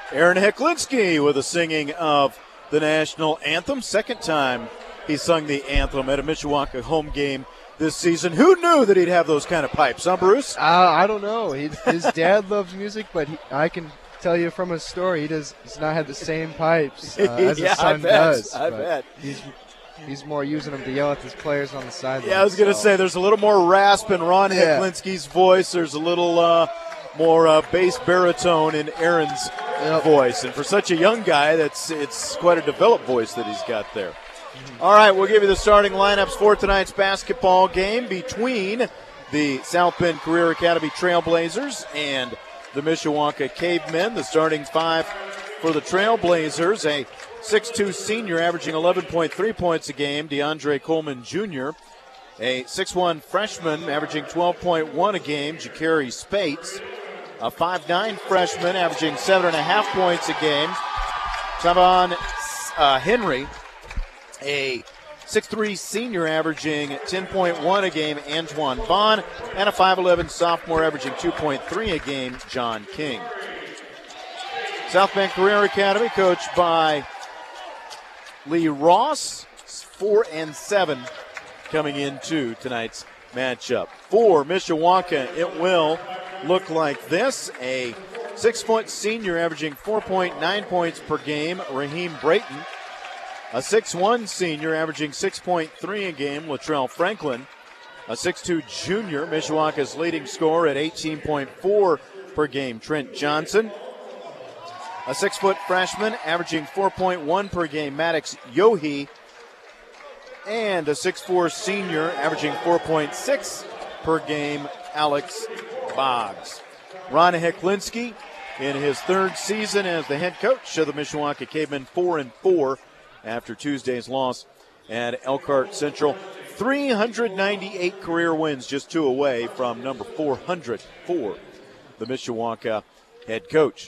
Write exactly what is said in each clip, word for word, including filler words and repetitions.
Aaron Heklinski with a singing of the national anthem. Second time he sung the anthem at a Mishawaka home game this season. Who knew that he'd have those kind of pipes, huh, Bruce? Uh, I don't know. He, his dad loves music, but he, I can tell you from his story, he does, does not have the same pipes uh, as yeah, his son I bet. does. I bet. He's, he's more using them to yell at his players on the sideline. Yeah, I was going to so. say there's a little more rasp in Ron Yeah. Heklinski's voice. There's a little uh, more uh, bass baritone in Aaron's Yep. voice. And for such a young guy, that's it's quite a developed voice that he's got there. Mm-hmm. All right, we'll give you the starting lineups for tonight's basketball game between the South Bend Career Academy Trailblazers and the Mishawaka Cavemen. The starting five for the Trailblazers, a six two senior averaging eleven point three points a game, DeAndre Coleman Junior A six one freshman averaging twelve point one a game, Jakari Spates. A five nine freshman averaging seven point five points a game, Savon uh, Henry. A six three senior averaging ten point one a game, Antoine Vaughn. And a five eleven sophomore averaging two point three a game, John King. South Bend Career Academy coached by Lee Ross, four and seven coming into tonight's matchup. For Mishawaka, it will look like this. A six-foot senior averaging four point nine points per game, Raheem Brayton. A six one senior averaging six point three a game, Latrell Franklin. A six two junior, Mishawaka's leading scorer at eighteen point four per game, Trent Johnson. A six-foot freshman averaging four point one per game, Maddox Yohe. And a six four senior averaging four point six per game, Alex Boggs. Ron Heklinski in his third season as the head coach of the Mishawaka Cavemen, four and four after Tuesday's loss at Elkhart Central. three hundred ninety-eight career wins, just two away from number four hundred for the Mishawaka head coach.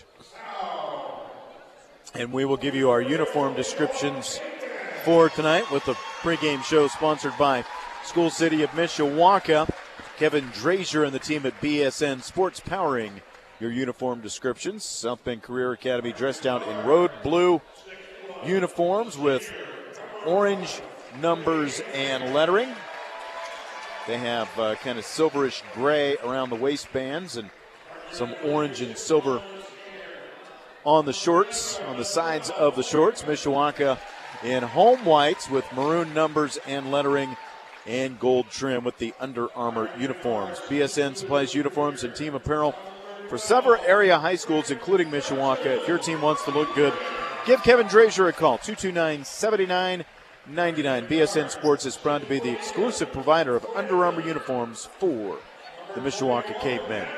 And we will give you our uniform descriptions for tonight with the pregame show sponsored by School City of Mishawaka. Kevin Drazier and the team at B S N Sports powering your uniform descriptions. South Bend Career Academy dressed out in road blue uniforms with orange numbers and lettering. They have uh, kind of silverish gray around the waistbands and some orange and silver on the shorts, on the sides of the shorts. Mishawaka in home whites with maroon numbers and lettering and gold trim with the Under Armour uniforms. B S N supplies uniforms and team apparel for several area high schools, including Mishawaka. If your team wants to look good, give Kevin Drazier a call, two two nine, seven nine nine nine. B S N Sports is proud to be the exclusive provider of Under Armour uniforms for the Mishawaka Cavemen.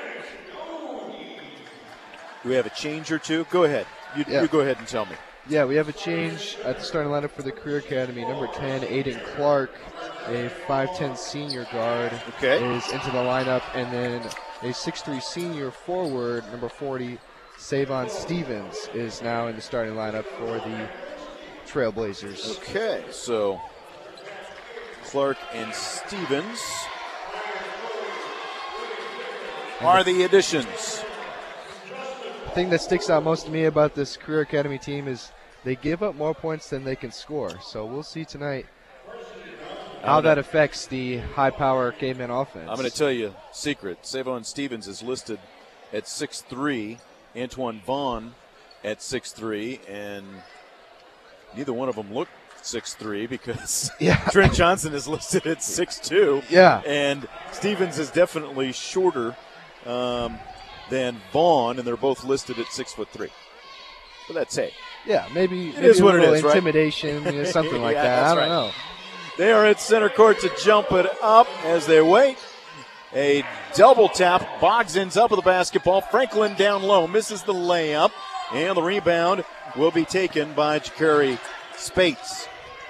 Do we have a change or two? Go ahead. You, Yeah. you go ahead and tell me. Yeah, we have a change at the starting lineup for the Career Academy. Number ten, Aiden Clark, a five ten senior guard, Okay. is into the lineup. And then a six three senior forward, number forty, Savon Stevens, is now in the starting lineup for the Trailblazers. Okay, so Clark and Stevens are the additions. The thing that sticks out most to me about this Career Academy team is they give up more points than they can score. So we'll see tonight how gonna, that affects the high-power Caveman offense. I'm going to tell you a secret. Savon Stevens is listed at six three, Antoine Vaughn at six three, and neither one of them look six three because Yeah. Trent Johnson is listed at six two. Yeah. And Stevens is definitely shorter um, than Vaughn, and they're both listed at six foot three. But that's it. Yeah, maybe, It maybe is a what it little is, right? intimidation, you know, something like Yeah, that. that's I don't right. know. They are at center court to jump it up as they wait. A double tap. Boggs ends up with the basketball. Franklin down low, misses the layup, and the rebound will be taken by Jakari Spates.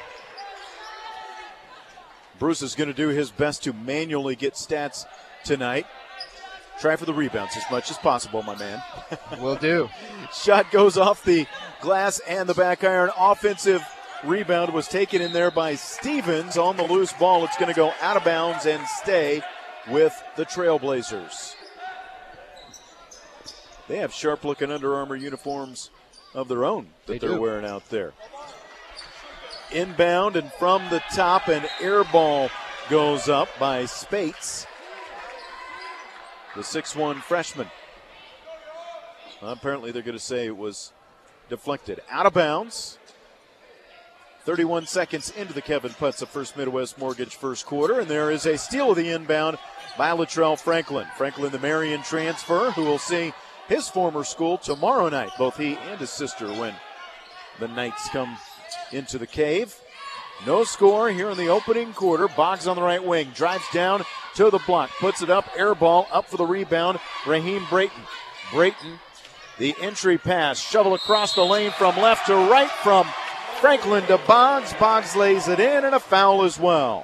Bruce is going to do his best to manually get stats tonight. Try for the rebounds as much as possible, my man. Will do. Shot goes off the glass and the back iron. Offensive rebound was taken in there by Stevens on the loose ball. It's going to go out of bounds and stay with the Trailblazers. They have sharp-looking Under Armour uniforms of their own that They they're do. wearing out there. Inbound and from the top, an air ball goes up by Spates, the six one freshman. Well, apparently they're going to say it was deflected. Out of bounds. thirty-one seconds into the Kevin Putz of First Midwest Mortgage first quarter, and there is a steal of the inbound by Latrell Franklin. Franklin, the Marion transfer, who will see his former school tomorrow night. Both he and his sister when the Knights come into the cave. No score here in the opening quarter. Boggs on the right wing, drives down to the block, puts it up, air ball, up for the rebound, Raheem Brayton. Brayton, the entry pass, shovel across the lane from left to right from Franklin to Boggs. Boggs lays it in, and a foul as well.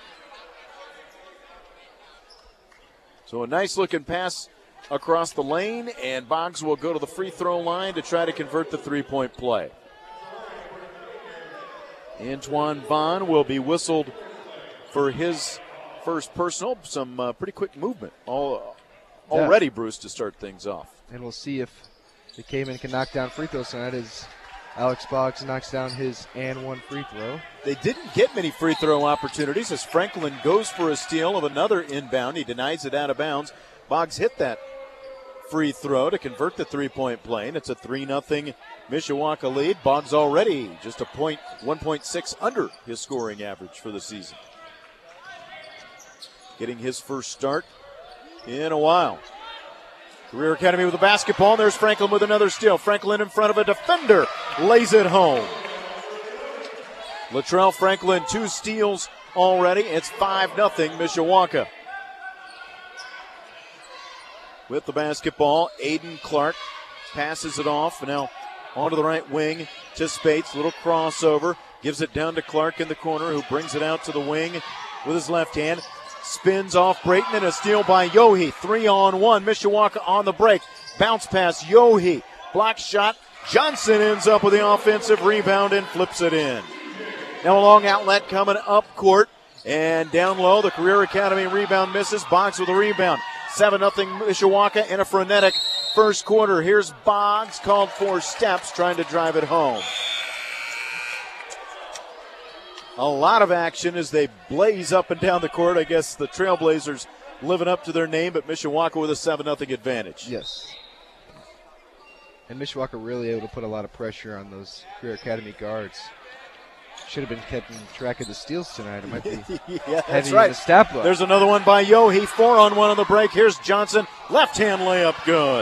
So a nice looking pass across the lane, and Boggs will go to the free throw line to try to convert the three-point play. Antoine Vaughn will be whistled for his first personal. Some uh, pretty quick movement all, already, yeah. Bruce, to start things off. And we'll see if the Cavemen can knock down free throws tonight as Alex Boggs knocks down his and one free throw. They didn't get many free throw opportunities as Franklin goes for a steal of another inbound. He denies it out of bounds. Boggs hit that free throw to convert the three-point play, and it's a three nothing Mishawaka lead. Boggs already just a point, one point six under his scoring average for the season. Getting his first start in a while. Career Academy with the basketball, and there's Franklin with another steal. Franklin in front of a defender, lays it home. Latrell Franklin, two steals already. It's five nothing Mishawaka. With the basketball, Aiden Clark passes it off. Now onto the right wing to Spates. Little crossover. Gives it down to Clark in the corner, who brings it out to the wing with his left hand. Spins off Brayton, and a steal by Yohe. Three on one. Mishawaka on the break. Bounce pass, Yohe. Block shot. Johnson ends up with the offensive rebound and flips it in. Now a long outlet coming up court. And down low, the Career Academy rebound misses. Boggs with a rebound. seven nothing Mishawaka in a frenetic first quarter. Here's Boggs, called for steps, trying to drive it home. A lot of action as they blaze up and down the court. I guess the Trailblazers living up to their name, but Mishawaka with a seven nothing advantage. Yes. And Mishawaka really able to put a lot of pressure on those Career Academy guards. Should have been keeping track of the steals tonight. It might be yeah, heavy that's right. in the stat book. There's another one by Yohe. Four on one on the break. Here's Johnson. Left-hand layup good.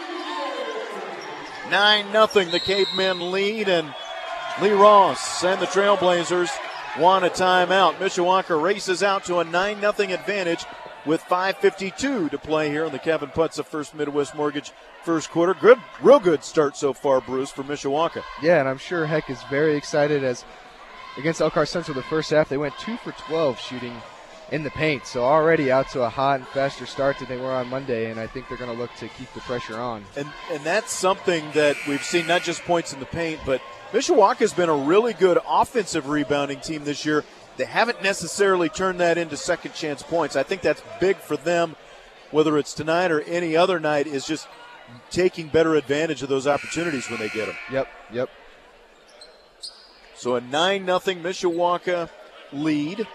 nine nothing the Cavemen lead, and Lee Ross and the Trailblazers want a timeout. Mishawaka races out to a nine nothing advantage with five fifty-two to play here in the Kevin Putz of First Midwest Mortgage first quarter. Good, real good start so far, Bruce, for Mishawaka. Yeah, and I'm sure Heck is very excited as against Elkhart Central the first half, they went two for twelve shooting in the paint. So already out to a hot and faster start than they were on Monday, and I think they're going to look to keep the pressure on. And and that's something that we've seen, not just points in the paint, but Mishawaka's been a really good offensive rebounding team this year. They haven't necessarily turned that into second chance points. I think that's big for them, whether it's tonight or any other night, is just taking better advantage of those opportunities when they get them. Yep, yep. So a nine nothing Mishawaka lead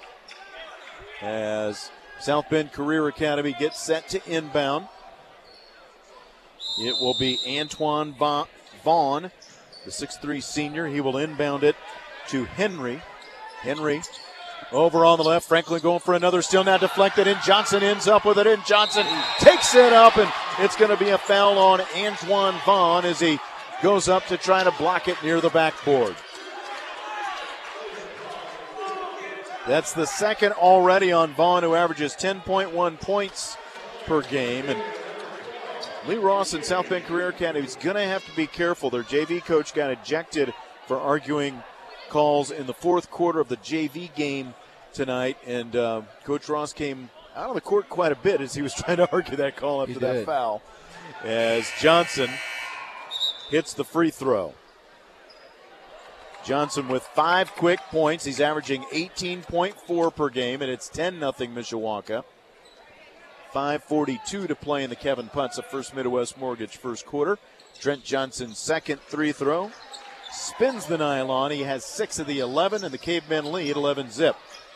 as South Bend Career Academy gets set to inbound. It will be Antoine Vaughn, the six three senior. He will inbound it to Henry. Henry over on the left. Franklin going for another steal, now deflected, and Johnson ends up with it, and Johnson takes it up, and it's going to be a foul on Antoine Vaughn as he goes up to try to block it near the backboard. That's the second already on Vaughn, who averages ten point one points per game. And Lee Ross and South Bend Career Academy is going to have to be careful. Their J V coach got ejected for arguing calls in the fourth quarter of the J V game tonight. And uh, Coach Ross came out of the court quite a bit as he was trying to argue that call after that foul. As Johnson hits the free throw. Johnson with five quick points. He's averaging eighteen point four per game, and it's ten nothing Mishawaka. five forty-two to play in the Kevin Putz of First Midwest Mortgage first quarter. Trent Johnson's second free throw. Spins the nylon. He has six of the eleven, and the Cavemen lead eleven zip.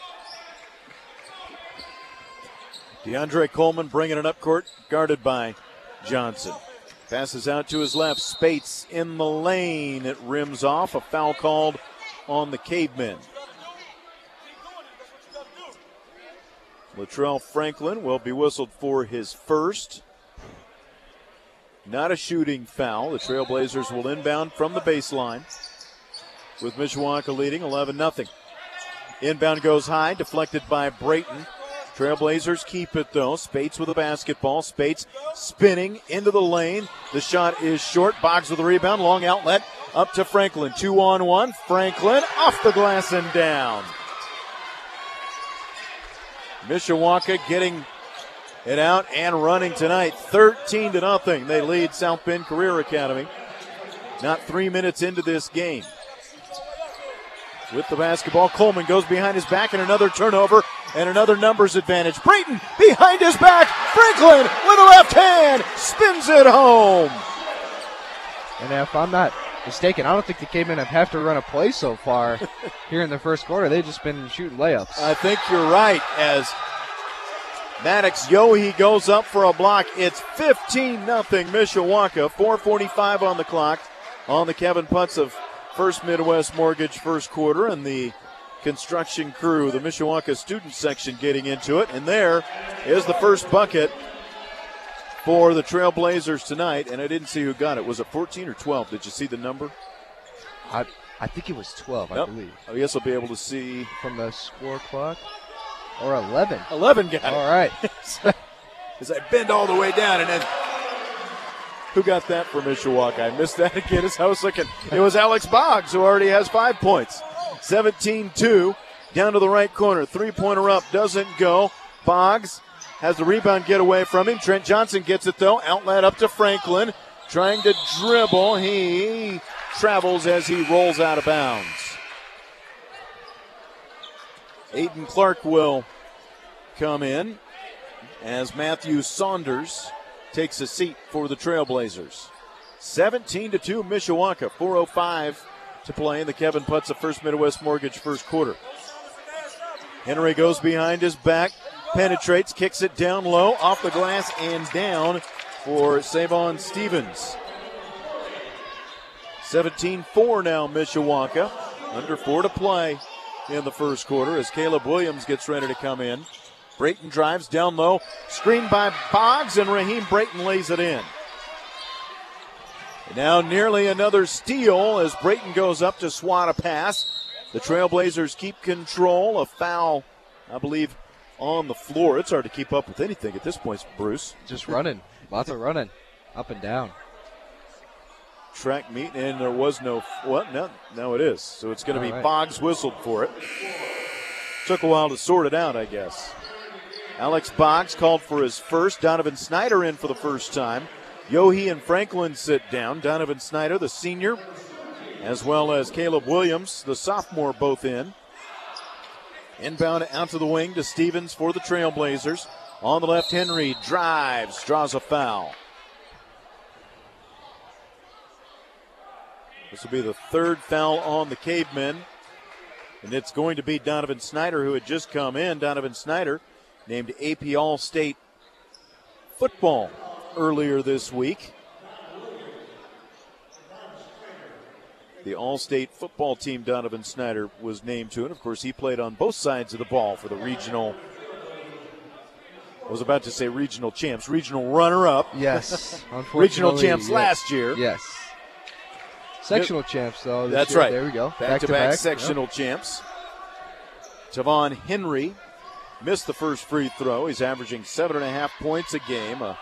DeAndre Coleman bringing it up court, guarded by Johnson. Passes out to his left. Spates in the lane. It rims off. A foul called on the Cavemen. Latrell Franklin will be whistled for his first. Not a shooting foul. The Trailblazers will inbound from the baseline with Mishawaka leading eleven nothing. Inbound goes high, deflected by Brayton. Trailblazers keep it though. Spates with the basketball. Spates spinning into the lane. The shot is short. Boggs with the rebound. Long outlet up to Franklin. Two on one. Franklin off the glass and down. Mishawaka getting it out and running tonight. thirteen to nothing. They lead South Bend Career Academy. Not three minutes into this game. With the basketball, Coleman goes behind his back and another turnover and another numbers advantage. Brayton behind his back. Franklin with a left hand spins it home. And if I'm not mistaken, I don't think the Cavemen have have to run a play so far here in the first quarter. They've just been shooting layups. I think you're right. As Maddox Yohe goes up for a block, it's fifteen nothing Mishawaka. four forty-five on the clock on the Kevin Putz of First Midwest Mortgage first quarter, and the construction crew, the Mishawaka student section, getting into it. And there is the first bucket for the Trailblazers tonight, and I didn't see who got it. Was it fourteen or twelve? Did you see the number? I I think it was twelve, Nope. I believe. I guess I'll be able to see. From the score clock. Or eleven. eleven got it. All right. As I bend all the way down, and then who got that for Mishawaka? I missed that again as I was looking. It was Alex Boggs, who already has five points. seventeen two, down to the right corner. Three-pointer up, doesn't go. Boggs has the rebound get away from him. Trent Johnson gets it, though. Outlet up to Franklin. Trying to dribble. He travels as he rolls out of bounds. Aiden Clark will come in as Matthew Saunders takes a seat for the Trailblazers. seventeen to two Mishawaka. four oh five to play in the Kevin Putz of First Midwest Mortgage first quarter. Henry goes behind his back, penetrates, kicks it down low, off the glass and down for Savon Stevens. seventeen four now Mishawaka. Under four to play in the first quarter as Caleb Williams gets ready to come in. Brayton drives down low, screened by Boggs, and Raheem Brayton lays it in. And now nearly another steal as Brayton goes up to swat a pass. The Trailblazers keep control. A foul, I believe, on the floor. It's hard to keep up with anything at this point, Bruce. Just running. Lots of running. Up and down. Track meet, and there was no, what? No, no, it is. So it's going to be right. Boggs whistled for it. Took a while to sort it out, I guess. Alex Boggs called for his first. Donovan Snyder in for the first time. Yohe and Franklin sit down. Donovan Snyder, the senior, as well as Caleb Williams, the sophomore, both in. Inbound out to the wing to Stevens for the Trailblazers. On the left, Henry drives, draws a foul. This will be the third foul on the Cavemen. And it's going to be Donovan Snyder, who had just come in. Donovan Snyder, named A P All-State football earlier this week. The All-State football team Donovan Snyder was named to, and of course he played on both sides of the ball for the regional, I was about to say regional champs, regional runner-up. Yes. Regional champs yes. last year. Yes. Sectional champs, though. That's year. right. There we go. Back-to-back back. sectional Yep. champs. Tavon Henry missed the first free throw. He's averaging seven and a half points a game. A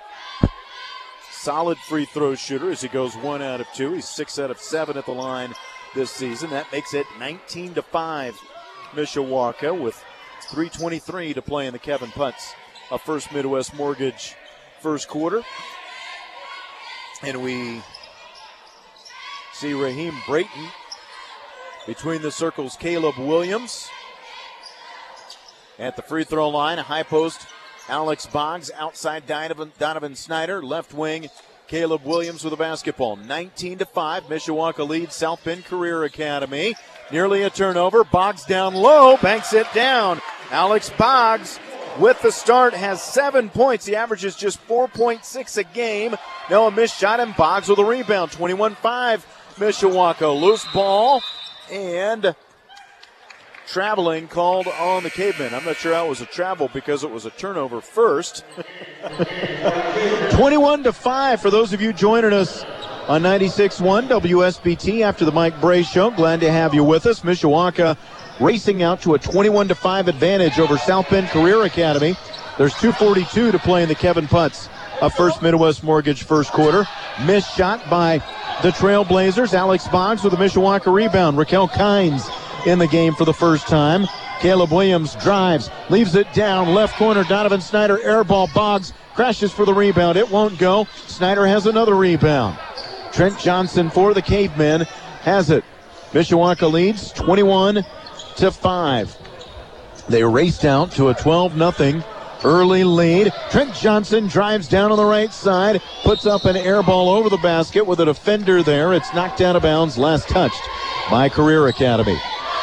solid free throw shooter as he goes one out of two. He's six out of seven at the line this season. That makes it nineteen to five Mishawaka with three twenty-three to play in the Kevin Putz of First Midwest Mortgage first quarter. And we see Raheem Brayton between the circles. Caleb Williams at the free throw line. A high post Alex Boggs outside Donovan, Donovan Snyder. Left wing, Caleb Williams with the basketball. nineteen to five. Mishawaka leads South Bend Career Academy. Nearly a turnover. Boggs down low. Banks it down. Alex Boggs with the start has seven points. He averages just four point six a game. Noah missed shot and Boggs with a rebound. twenty-one five. Mishawaka. Loose ball and traveling called on the Cavemen. I'm not sure how it was a travel because it was a turnover first. twenty-one to five for those of you joining us on ninety-six point one W S B T after the Mike Bray Show. Glad to have you with us. Mishawaka racing out to a twenty-one to five advantage over South Bend Career Academy. There's two forty-two to play in the Kevin Putz of First Midwest Mortgage first quarter. Missed shot by the Trailblazers. Alex Boggs with a Mishawaka rebound. Raquel Kynes in the game for the first time. Caleb Williams drives, leaves it down. Left corner, Donovan Snyder, air ball. Boggs crashes for the rebound. It won't go. Snyder has another rebound. Trent Johnson for the Cavemen has it. Mishawaka leads twenty-one to five. They raced out to a twelve nothing early lead. Trent Johnson drives down on the right side, puts up an air ball over the basket with a defender there. It's knocked out of bounds, last touched by Career Academy.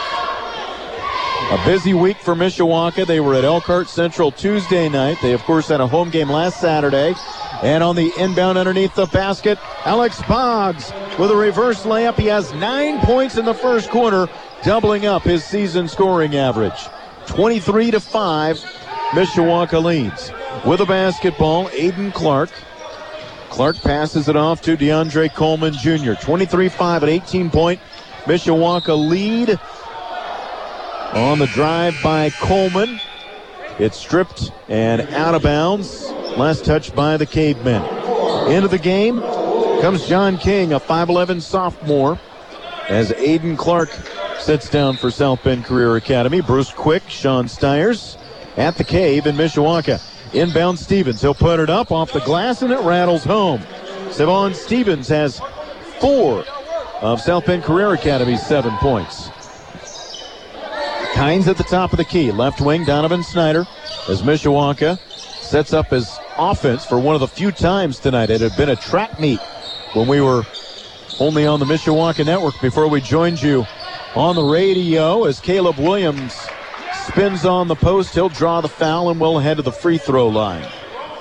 A busy week for Mishawaka. They were at Elkhart Central Tuesday night. They, of course, had a home game last Saturday. And on the inbound underneath the basket, Alex Boggs with a reverse layup. He has nine points in the first quarter, doubling up his season scoring average. twenty-three to five, Mishawaka leads. With a basketball, Aiden Clark. Clark passes it off to DeAndre Coleman Junior twenty-three five, an eighteen-point Mishawaka lead. On the drive by Coleman. It's stripped and out of bounds. Last touch by the Cavemen. Into the game comes John King, a five eleven sophomore, as Aiden Clark sits down for South Bend Career Academy. Bruce Quick, Sean Stiers at the Cave in Mishawaka. Inbound Stevens. He'll put it up off the glass and it rattles home. Savon Stevens has four of South Bend Career Academy's seven points. Kynes at the top of the key. Left wing, Donovan Snyder, as Mishawaka sets up his offense for one of the few times tonight. It had been a track meet when we were only on the Mishawaka Network before we joined you on the radio, as Caleb Williams spins on the post. He'll draw the foul and will head to the free throw line.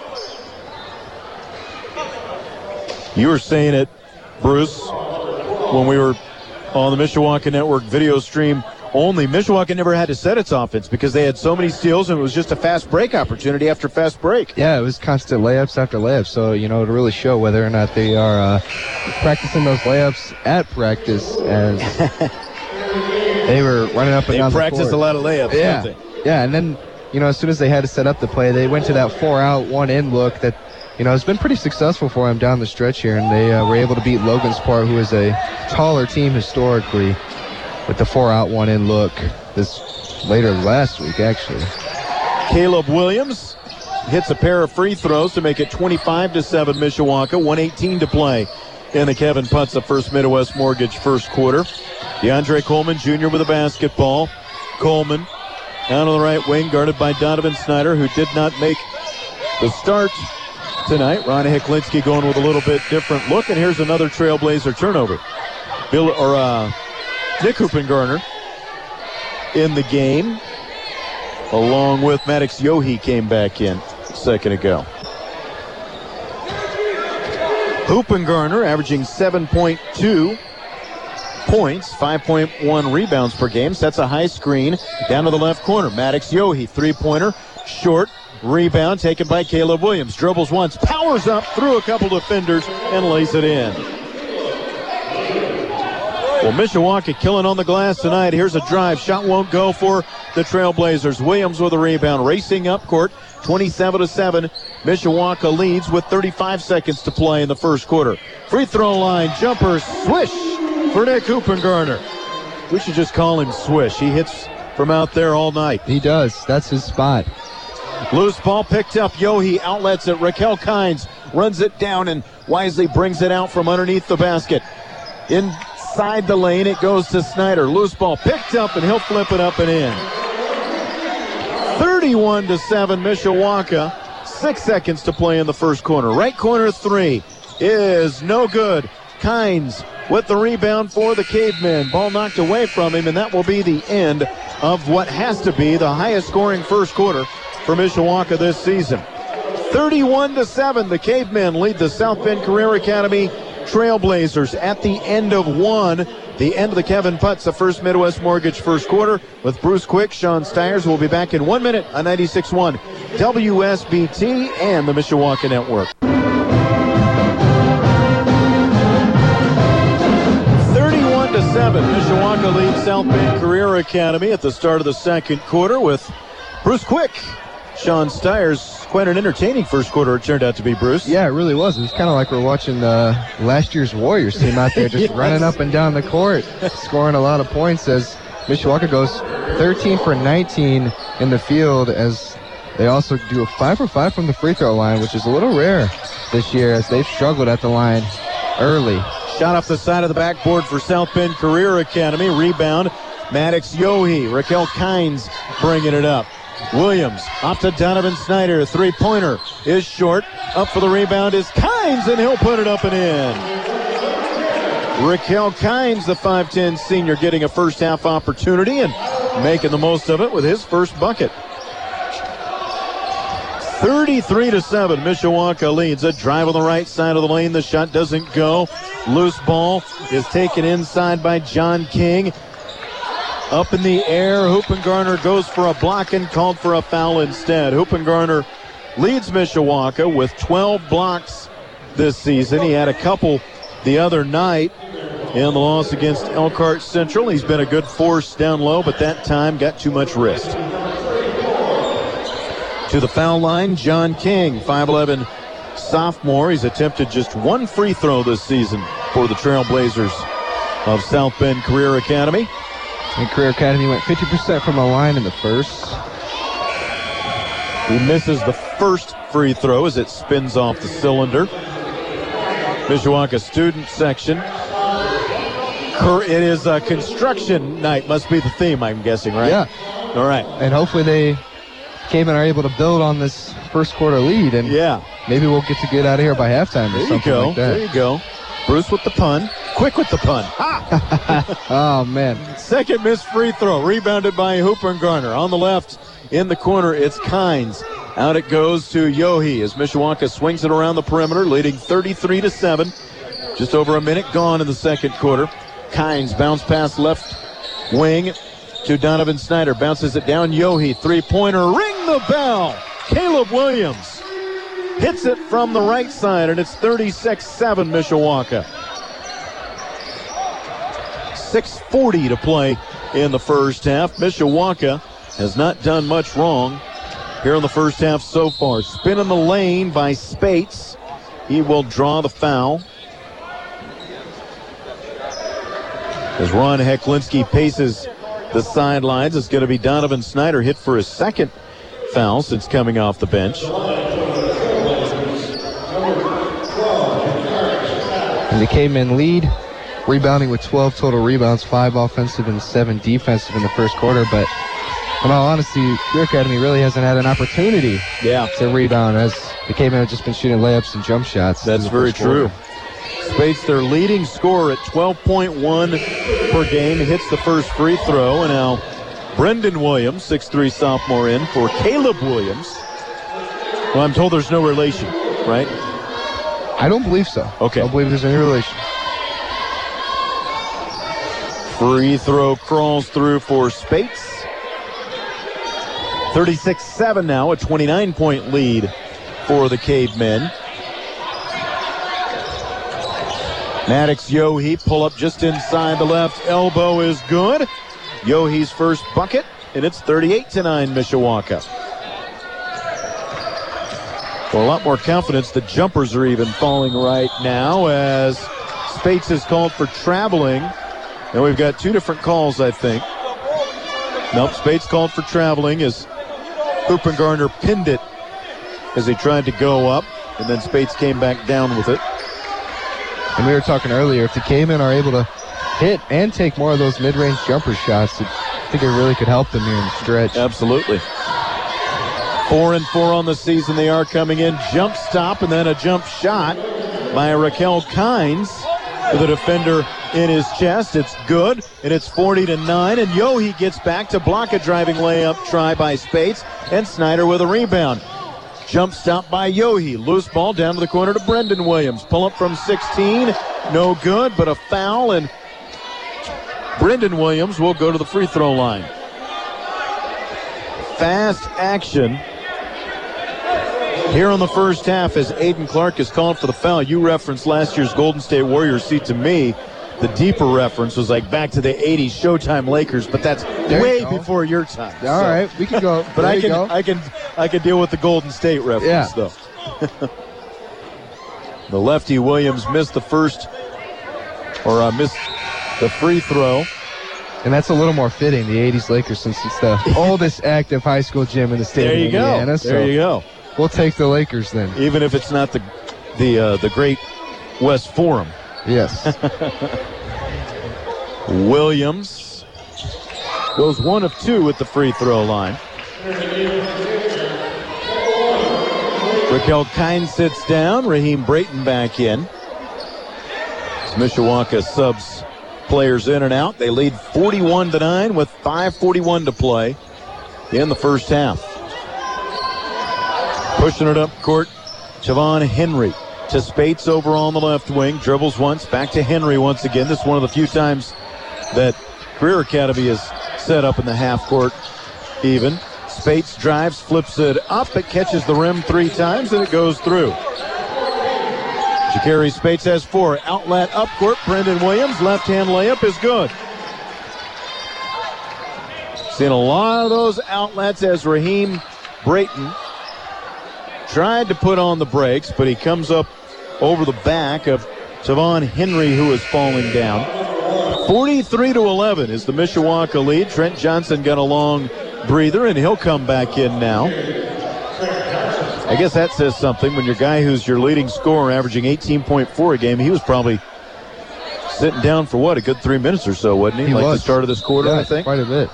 You were saying it, Bruce, when we were on the Mishawaka Network video stream only. Mishawaka never had to set its offense because they had so many steals, and it was just a fast break opportunity after fast break. Yeah, it was constant layups after layups. So, you know, to really show whether or not they are uh, practicing those layups at practice, as they were running up and they down the court. They practiced a lot of layups, yeah. didn't they? Yeah, and then, you know, as soon as they had to set up the play, they went to that four-out, one-in look that, you know, has been pretty successful for them down the stretch here, and they uh, were able to beat Logansport, who is a taller team historically, with the four-out, one-in look this later last week, actually. Caleb Williams hits a pair of free throws to make it twenty-five to seven Mishawaka. one eighteen to play in the Kevin Putz of First Midwest Mortgage first quarter. DeAndre Coleman Junior with a basketball. Coleman down on the right wing, guarded by Donovan Snyder, who did not make the start tonight. Ronnie Heklinski going with a little bit different look, and here's another Trailblazer turnover. Bill or uh, Nick Hoopengarner in the game, along with Maddox Yohe came back in a second ago. Hoopengarner averaging seven point two points, five point one rebounds per game. Sets a high screen down to the left corner. Maddox Yohe, three-pointer, short, rebound taken by Caleb Williams. Dribbles once, powers up through a couple defenders, and lays it in. Well, Mishawaka killing on the glass tonight. Here's a drive. Shot won't go for the Trailblazers. Williams with a rebound. Racing up court. twenty-seven to seven. Mishawaka leads with thirty-five seconds to play in the first quarter. Free throw line. Jumper. Swish for Nick Hoopengarner. We should just call him Swish. He hits from out there all night. He does. That's his spot. Loose ball picked up. Yohe outlets it. Raquel Kynes runs it down and wisely brings it out from underneath the basket. In Inside the lane, it goes to Snyder. Loose ball picked up, and he'll flip it up and in. thirty-one to seven, Mishawaka Six seconds to play in the first corner. Right corner three is no good. Kynes with the rebound for the Cavemen. Ball knocked away from him, and that will be the end of what has to be the highest scoring first quarter for Mishawaka this season. thirty-one to seven, the Cavemen lead the South Bend Career Academy Trailblazers at the end of one. The end of the Kevin Putz, the First Midwest Mortgage first quarter with Bruce Quick. Sean Stiers will be back in one minute on ninety-six point one W S B T and the Mishawaka Network. thirty-one to seven, Mishawaka leads South Bend Career Academy at the start of the second quarter with Bruce Quick. Sean Stiers, quite an entertaining first quarter it turned out to be, Bruce. Yeah, it really was. It was kind of like we're watching uh, last year's Warriors team out there just yes. running up and down the court, scoring a lot of points as Mishawaka goes thirteen for nineteen in the field, as they also do a five for five from the free throw line, which is a little rare this year as they've struggled at the line early. Shot off the side of the backboard for South Bend Career Academy. Rebound, Maddox Yohe. Raquel Kynes bringing it up. Williams off to Donovan Snyder. Three-pointer is short. Up for the rebound is Kynes, and he'll put it up and in. Raquel Kynes, the five ten senior, getting a first-half opportunity and making the most of it with his first bucket. thirty-three to seven, Mishawaka leads. A drive on the right side of the lane. The shot doesn't go. Loose ball is taken inside by John King. Up in the air, Hoopengarner goes for a block and called for a foul instead. Hoopengarner leads Mishawaka with twelve blocks this season. He had a couple the other night in the loss against Elkhart Central. He's been a good force down low, but that time got too much wrist. To the foul line, John King, five eleven sophomore. He's attempted just one free throw this season for the Trailblazers of South Bend Career Academy. And Career Academy went fifty percent from the line in the first. He misses the first free throw as it spins off the cylinder. Mishawaka student section. It is a construction night, must be the theme, I'm guessing, right? Yeah. All right. And hopefully they came and are able to build on this first quarter lead, and yeah, maybe we'll get to get out of here by halftime or there something you go. like that. There you go. Bruce with the pun. Quick with the pun. Ha! Oh, man. Second missed free throw. Rebounded by Hoopengarner. On the left, in the corner, it's Kynes. Out it goes to Yohe as Mishawaka swings it around the perimeter, leading thirty-three to seven. Just over a minute gone in the second quarter. Kynes bounce pass left wing to Donovan Snyder. Bounces it down. Yohe, three-pointer. Ring the bell. Caleb Williams hits it from the right side, and it's thirty-six seven Mishawaka. six forty to play in the first half. Mishawaka has not done much wrong here in the first half so far. Spin in the lane by Spates. He will draw the foul. As Ron Heklinski paces the sidelines, it's going to be Donovan Snyder hit for his second foul since coming off the bench. And the Cavemen lead, rebounding with twelve total rebounds, five offensive and seven defensive in the first quarter. But in all honesty, Career Academy really hasn't had an opportunity yeah. to rebound, as the Cavemen have just been shooting layups and jump shots. That's very true. Spates, their leading scorer at twelve point one per game, hits the first free throw. And now Brendan Williams, six three sophomore, in for Caleb Williams. Well, I'm told there's no relation, right? I don't believe so. Okay. I don't believe there's any relation. Free throw crawls through for Spates. thirty-six seven now, a twenty-nine point lead for the Cavemen. Maddox Yohe, pull up just inside the left elbow is good. Yohe's first bucket, and it's thirty-eight to nine Mishawaka. Well, a lot more confidence. The jumpers are even falling right now as Spates is called for traveling. And we've got two different calls, I think. Nope, Spates called for traveling as Hoopengarner pinned it as he tried to go up, and then Spates came back down with it. And we were talking earlier, if the Cavemen are able to hit and take more of those mid-range jumper shots, I think it really could help them here in the stretch. Absolutely. Four and four on the season. They are coming in. Jump stop and then a jump shot by Raquel Kynes with a defender in his chest. It's good, and it's forty to nine. And Yohe gets back to block a driving layup try by Spates, and Snyder with a rebound. Jump stop by Yohe. Loose ball down to the corner to Brendan Williams. Pull up from sixteen. No good, but a foul, and Brendan Williams will go to the free throw line. Fast action here in the first half as Aiden Clark is called for the foul. You referenced last year's Golden State Warriors. See, to me, the deeper reference was like back to the eighties Showtime Lakers, but that's there way you before your time. All so. right, we can go. But there I can, go. I can, I can deal with the Golden State reference yeah. though. The lefty Williams missed the first, or uh, missed the free throw. And that's a little more fitting, the eighties Lakers, since it's the oldest active high school gym in the state there of you Indiana. Go. So there you go. We'll take the Lakers then. Even if it's not the the uh, the Great West Forum. Yes. Williams goes one of two at the free throw line. Raquel Kynes sits down. Raheem Brayton back in. As Mishawaka subs players in and out. They lead forty-one to nine with five forty-one to play in the first half. Pushing it up court, Javon Henry to Spates over on the left wing. Dribbles once, back to Henry once again. This is one of the few times that Career Academy is set up in the half court even. Spates drives, flips it up. It catches the rim three times, and it goes through. Sha'Carri Spates has four. Outlet up court. Brendan Williams, left-hand layup is good. Seen a lot of those outlets as Raheem Brayton tried to put on the brakes, but he comes up over the back of Javon Henry, who is falling down. forty-three to eleven is the Mishawaka lead. Trent Johnson got a long breather, and he'll come back in now. I guess that says something when your guy who's your leading scorer, averaging eighteen point four a game, he was probably sitting down for what, a good three minutes or so, wasn't he? He like was. the start of this quarter, yeah, I think. Quite a bit.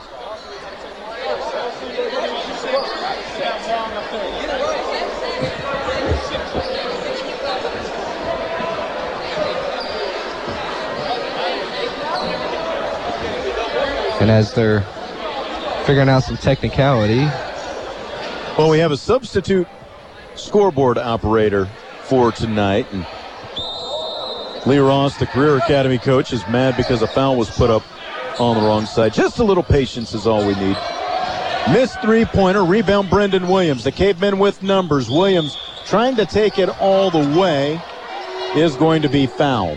And as they're figuring out some technicality. Well, we have a substitute scoreboard operator for tonight. And Lee Ross, the Career Academy coach, is mad because a foul was put up on the wrong side. Just a little patience is all we need. Missed three-pointer, rebound Brendan Williams. The Cavemen with numbers. Williams trying to take it all the way is going to be fouled.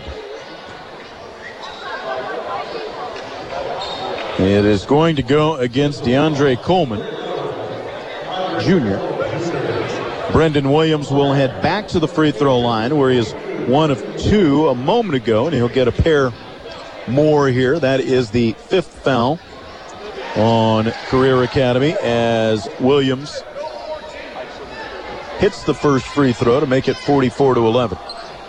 It is going to go against DeAndre Coleman, Junior Brendan Williams will head back to the free throw line where he is one of two a moment ago, and he'll get a pair more here. That is the fifth foul on Career Academy as Williams hits the first free throw to make it forty-four to eleven.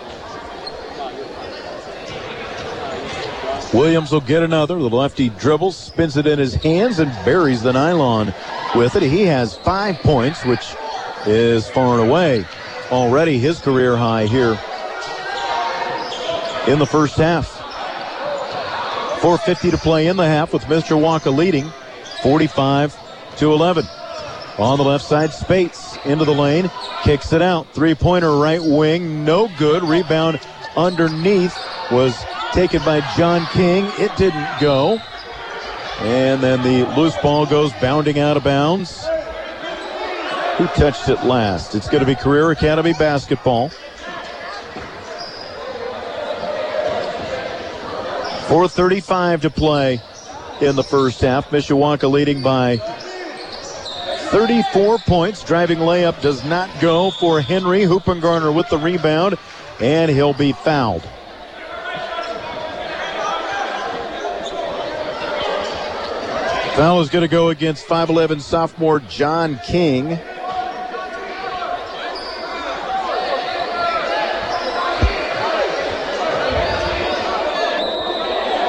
Williams will get another. The lefty dribbles, spins it in his hands, and buries the nylon with it. He has five points, which is far and away already his career high here in the first half. four fifty to play in the half with Mishawaka leading forty-five to eleven. On the left side, Spates into the lane, kicks it out. Three-pointer right wing, no good. Rebound underneath was taken by John King. It didn't go. And then the loose ball goes bounding out of bounds. Who touched it last? It's going to be Career Academy basketball. four thirty-five to play in the first half. Mishawaka leading by thirty-four points. Driving layup does not go for Henry. Hoopengarner with the rebound, and he'll be fouled. Foul is going to go against five eleven sophomore John King.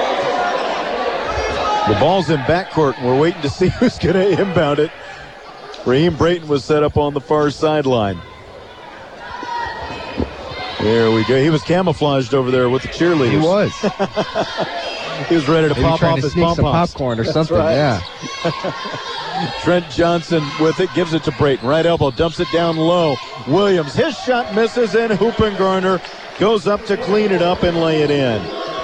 The ball's in backcourt, and we're waiting to see who's going to inbound it. Raheem Brayton was set up on the far sideline. There we go. He was camouflaged over there with the cheerleaders. He was. He was ready to Maybe pop trying off to his sneak some pom-poms. popcorn or That's something. right. Yeah. Trent Johnson with it, gives it to Brayton. Right elbow, dumps it down low. Williams, his shot misses, and Hoopengarner goes up to clean it up and lay it in.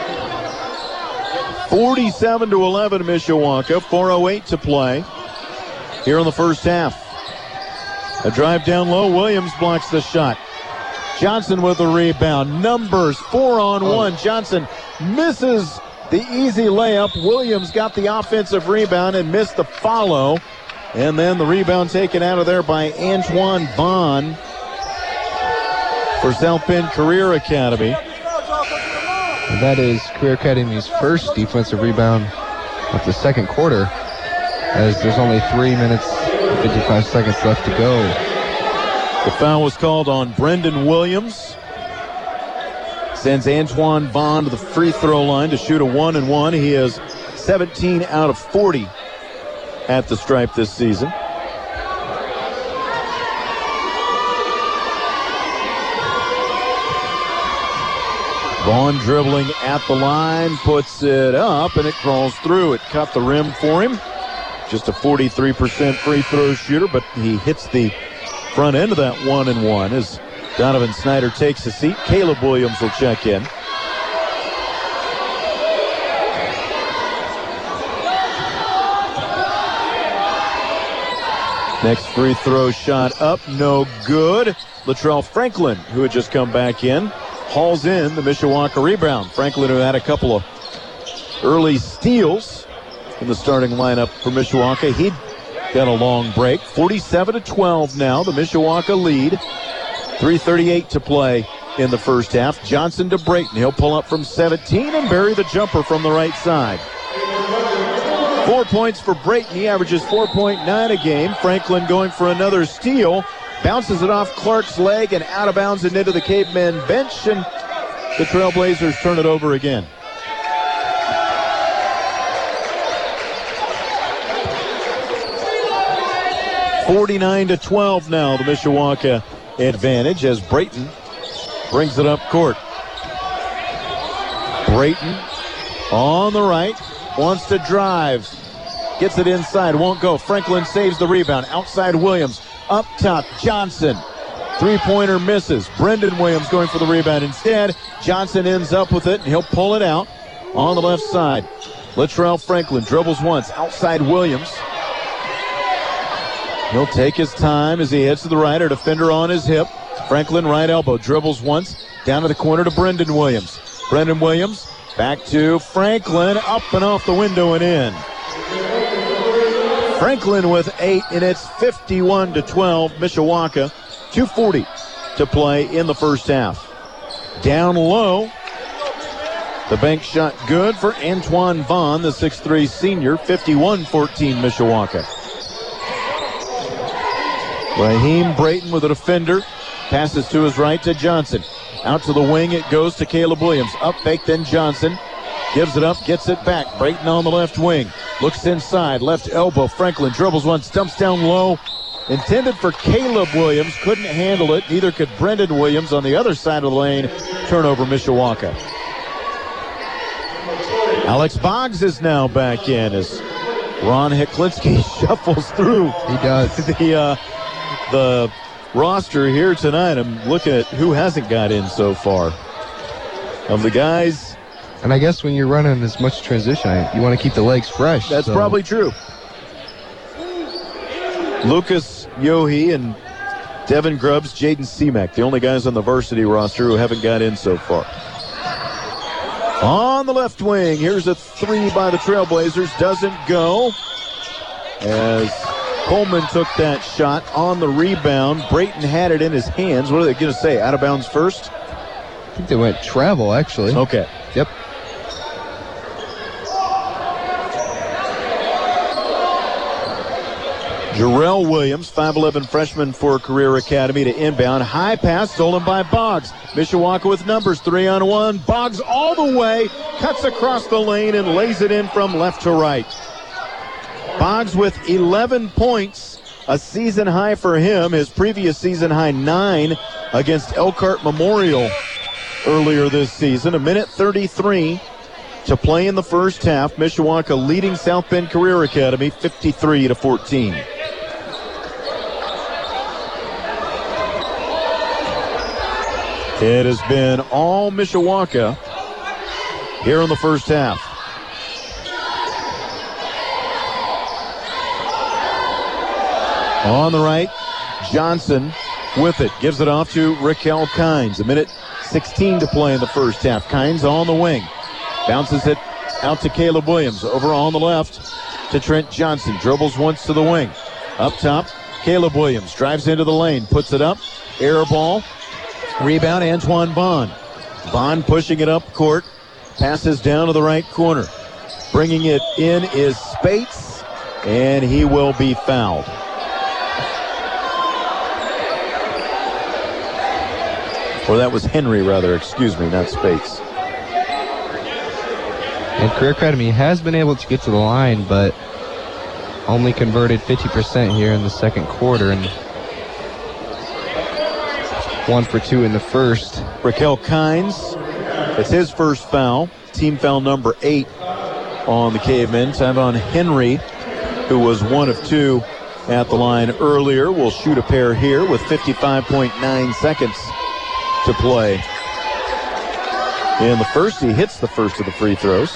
forty-seven to eleven, Mishawaka. four oh eight to play here in the first half. A drive down low. Williams blocks the shot. Johnson with the rebound. Numbers, four on oh. one. Johnson misses the easy layup. Williams got the offensive rebound and missed the follow. And then the rebound taken out of there by Antoine Vaughn for South Bend Career Academy. And that is Career Academy's first defensive rebound of the second quarter, as there's only three minutes and fifty-five seconds left to go. The foul was called on Brendan Williams. Sends Antoine Vaughn to the free throw line to shoot a one and one. He is seventeen out of forty at the stripe this season. Vaughn dribbling at the line, puts it up, and it crawls through. It caught the rim for him. Just a forty-three percent free throw shooter, but he hits the front end of that one and one as Donovan Snyder takes a seat. Caleb Williams will check in. Next free throw shot up, no good. Latrell Franklin, who had just come back in, hauls in the Mishawaka rebound. Franklin, who had a couple of early steals in the starting lineup for Mishawaka. He'd got a long break. forty-seven to twelve now, the Mishawaka lead. three thirty-eight to play in the first half. Johnson to Brayton. He'll pull up from seventeen and bury the jumper from the right side. Four points for Brayton. He averages four point nine a game. Franklin going for another steal. Bounces it off Clark's leg and out of bounds and into the Cavemen bench. And the Trailblazers turn it over again. forty-nine to twelve now, the Mishawaka advantage as Brayton brings it up court. Brayton on the right, wants to drive, gets it inside, won't go. Franklin saves the rebound. Outside Williams, up top Johnson. Three-pointer misses. Brendan Williams going for the rebound instead. Johnson ends up with it, and he'll pull it out on the left side. Latrell Franklin dribbles once. Outside Williams. He'll take his time as he heads to the right. A defender on his hip. Franklin right elbow dribbles once. Down to the corner to Brendan Williams. Brendan Williams back to Franklin. Up and off the window and in. Franklin with eight, and it's fifty-one to twelve. Mishawaka. two forty to play in the first half. Down low. The bank shot good for Antoine Vaughn, the six three senior. fifty-one fourteen Mishawaka. Raheem Brayton with a defender. Passes to his right to Johnson. Out to the wing it goes to Caleb Williams. Up fake then Johnson. Gives it up, gets it back. Brayton on the left wing. Looks inside, left elbow. Franklin dribbles once, dumps down low. Intended for Caleb Williams. Couldn't handle it. Neither could Brendan Williams on the other side of the lane. Turnover Mishawaka. Alex Boggs is now back in as Ron Heklinski shuffles through. He does. The, uh, the roster here tonight. I'm looking at who hasn't got in so far. Of the guys. And I guess when you're running as much transition, you want to keep the legs fresh. That's so. probably true. Lucas Yohe and Devin Grubbs, Jaden Seamack, the only guys on the varsity roster who haven't got in so far. On the left wing, here's a three by the Trailblazers. Doesn't go as Coleman took that shot on the rebound. Brayton had it in his hands. What are they going to say? Out of bounds first? I think they went travel, actually. Okay. Yep. Jarrell Williams, five eleven freshman for Career Academy to inbound. High pass stolen by Boggs. Mishawaka with numbers, three on one. Boggs all the way, cuts across the lane and lays it in from left to right. Boggs with eleven points a season high for him. His previous season high nine against Elkhart Memorial earlier this season. A minute thirty-three to play in the first half. Mishawaka leading South Bend Career Academy fifty-three to fourteen. It has been all Mishawaka here in the first half. On the right, Johnson with it. Gives it off to Raquel Kynes. A minute sixteen to play in the first half. Kynes on the wing. Bounces it out to Caleb Williams. Over on the left to Trent Johnson. Dribbles once to the wing. Up top, Caleb Williams drives into the lane. Puts it up. Air ball. Rebound, Antoine Bond. Bond pushing it up court. Passes down to the right corner. Bringing it in is Spates, and he will be fouled. Or that was Henry, rather. Excuse me, not Spates. And Career Academy has been able to get to the line, but only converted fifty percent here in the second quarter, and one for two in the first. Raquel Kynes, it's his first foul. Team foul number eight on the Cavemen. Tyvon Henry, who was one of two at the line earlier, will shoot a pair here with fifty-five point nine seconds to play in the first. He hits the first of the free throws.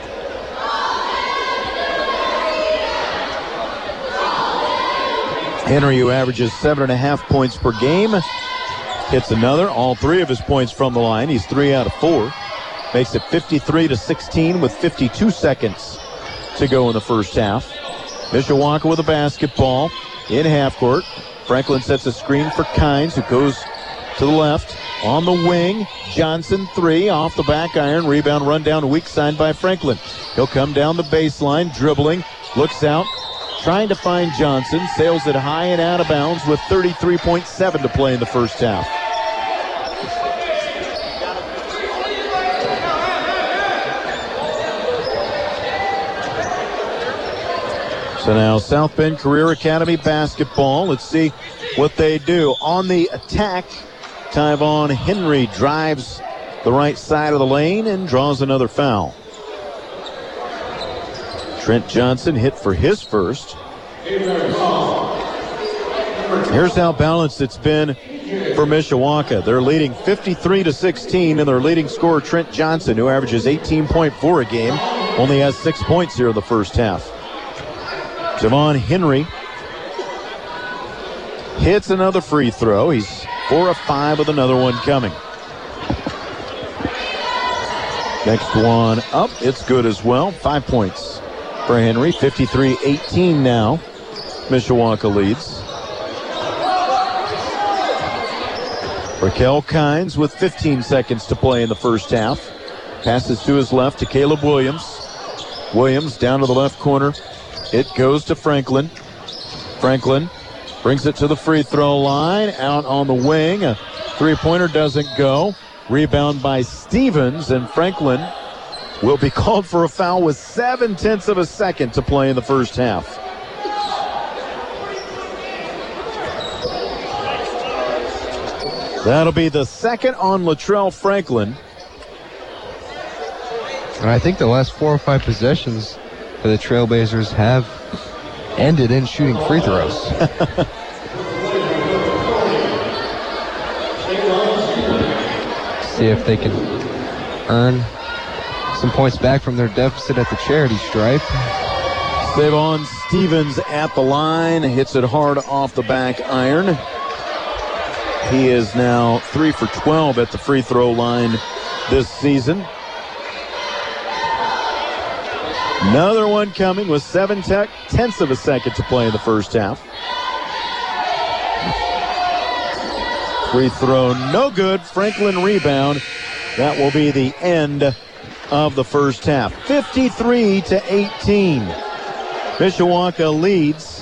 Henry, who averages seven and a half points per game, hits another. All three of his points from the line. He's three out of four. Makes it fifty-three to sixteen with fifty-two seconds to go in the first half. Mishawaka with a basketball in half court. Franklin sets a screen for Kynes, who goes to the left. On the wing, Johnson three off the back iron. Rebound run down weak side by Franklin. He'll come down the baseline, dribbling, looks out, trying to find Johnson. Sails it high and out of bounds with thirty-three point seven to play in the first half. So now South Bend Career Academy basketball. Let's see what they do. On the attack, Tyvon Henry drives the right side of the lane and draws another foul. Trent Johnson hit for his first. Here's how balanced it's been for Mishawaka. They're leading fifty-three to sixteen, and their leading scorer, Trent Johnson, who averages eighteen point four a game, only has six points here in the first half. Javon Henry hits another free throw. He's four of five with another one coming. Next one up, it's good as well. Five points for Henry. fifty-three eighteen now. Mishawaka leads. Raquel Kynes with fifteen seconds to play in the first half. Passes to his left to Caleb Williams. Williams down to the left corner. It goes to Franklin. Franklin brings it to the free throw line. Out on the wing. A three-pointer doesn't go. Rebound by Stevens, and Franklin will be called for a foul with seven-tenths of a second to play in the first half. That'll be the second on Latrell Franklin. And I think the last four or five possessions for the Trailblazers have ended in shooting free throws. See if they can earn some points back from their deficit at the charity stripe. Savon Stevens at the line, hits it hard off the back iron. He is now three for twelve at the free throw line this season. Another one coming with seven te- tenths of a second to play in the first half. Free throw, no good. Franklin rebound. That will be the end of the first half. fifty-three to eighteen. Mishawaka leads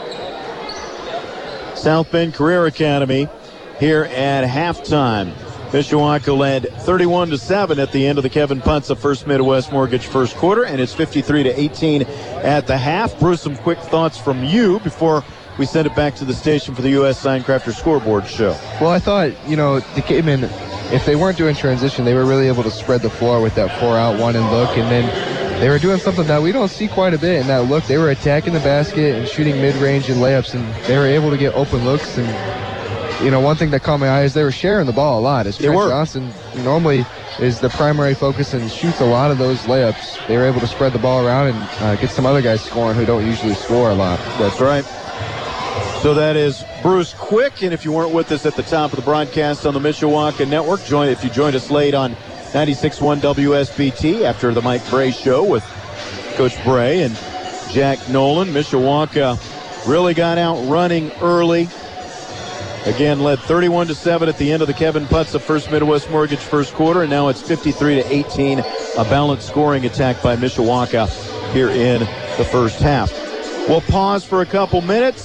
South Bend Career Academy here at halftime. Mishawaka led thirty-one to seven at the end of the Kevin Puntza First Midwest Mortgage first quarter, and it's fifty-three to eighteen at the half. Bruce, some quick thoughts from you before we send it back to the station for the U S Signcrafter scoreboard show. Well, I thought, you know, the Cavemen, if they weren't doing transition, they were really able to spread the floor with that four-out, one-in look, and then they were doing something that we don't see quite a bit in that look. They were attacking the basket and shooting mid-range and layups, and they were able to get open looks. And, you know, one thing that caught my eye is they were sharing the ball a lot. As Trent Johnson normally is the primary focus and shoots a lot of those layups, they were able to spread the ball around and uh, get some other guys scoring who don't usually score a lot. That's right. So that is Bruce Quick, and if you weren't with us at the top of the broadcast on the Mishawaka Network, join if you joined us late on ninety-six point one W S B T after the Mike Bray Show with Coach Bray and Jack Nolan. Mishawaka really got out running early. Again, led thirty-one to seven at the end of the Kevin Puntza First Midwest Mortgage first quarter, and now it's fifty-three to eighteen, a balanced scoring attack by Mishawaka here in the first half. We'll pause for a couple minutes.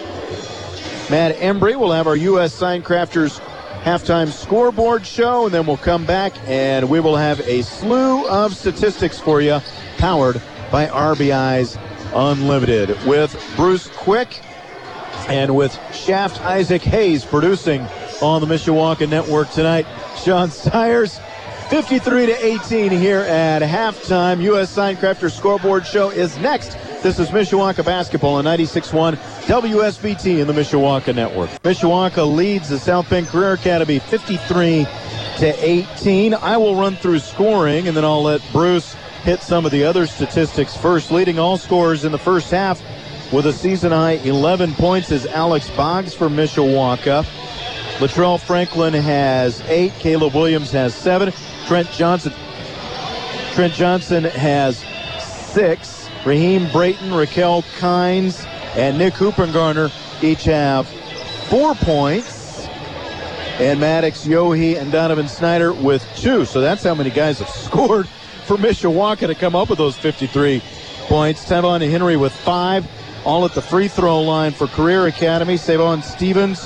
Matt Embry will have our U S Signcrafters halftime scoreboard show, and then we'll come back and we will have a slew of statistics for you, powered by R B I's Unlimited, with Bruce Quick and with Shaft Isaac Hayes producing on the Mishawaka Network tonight. Sean Stiers, fifty-three to eighteen here at halftime. U S Signcrafters scoreboard show is next. This is Mishawaka basketball on ninety-six point one W S B T in the Mishawaka Network. Mishawaka leads the South Bend Career Academy fifty-three to eighteen. I will run through scoring, and then I'll let Bruce hit some of the other statistics first. Leading all scorers in the first half with a season-high eleven points is Alex Boggs for Mishawaka. Latrell Franklin has eight. Caleb Williams has seven. Trent Johnson, Trent Johnson has six. Raheem Brayton, Raquel Kynes, and Nick Hoopengarner each have four points. And Maddox Yohe and Donovan Snyder with two. So that's how many guys have scored for Mishawaka to come up with those fifty-three points. Tavon Henry with five, all at the free throw line for Career Academy. Savon Stevens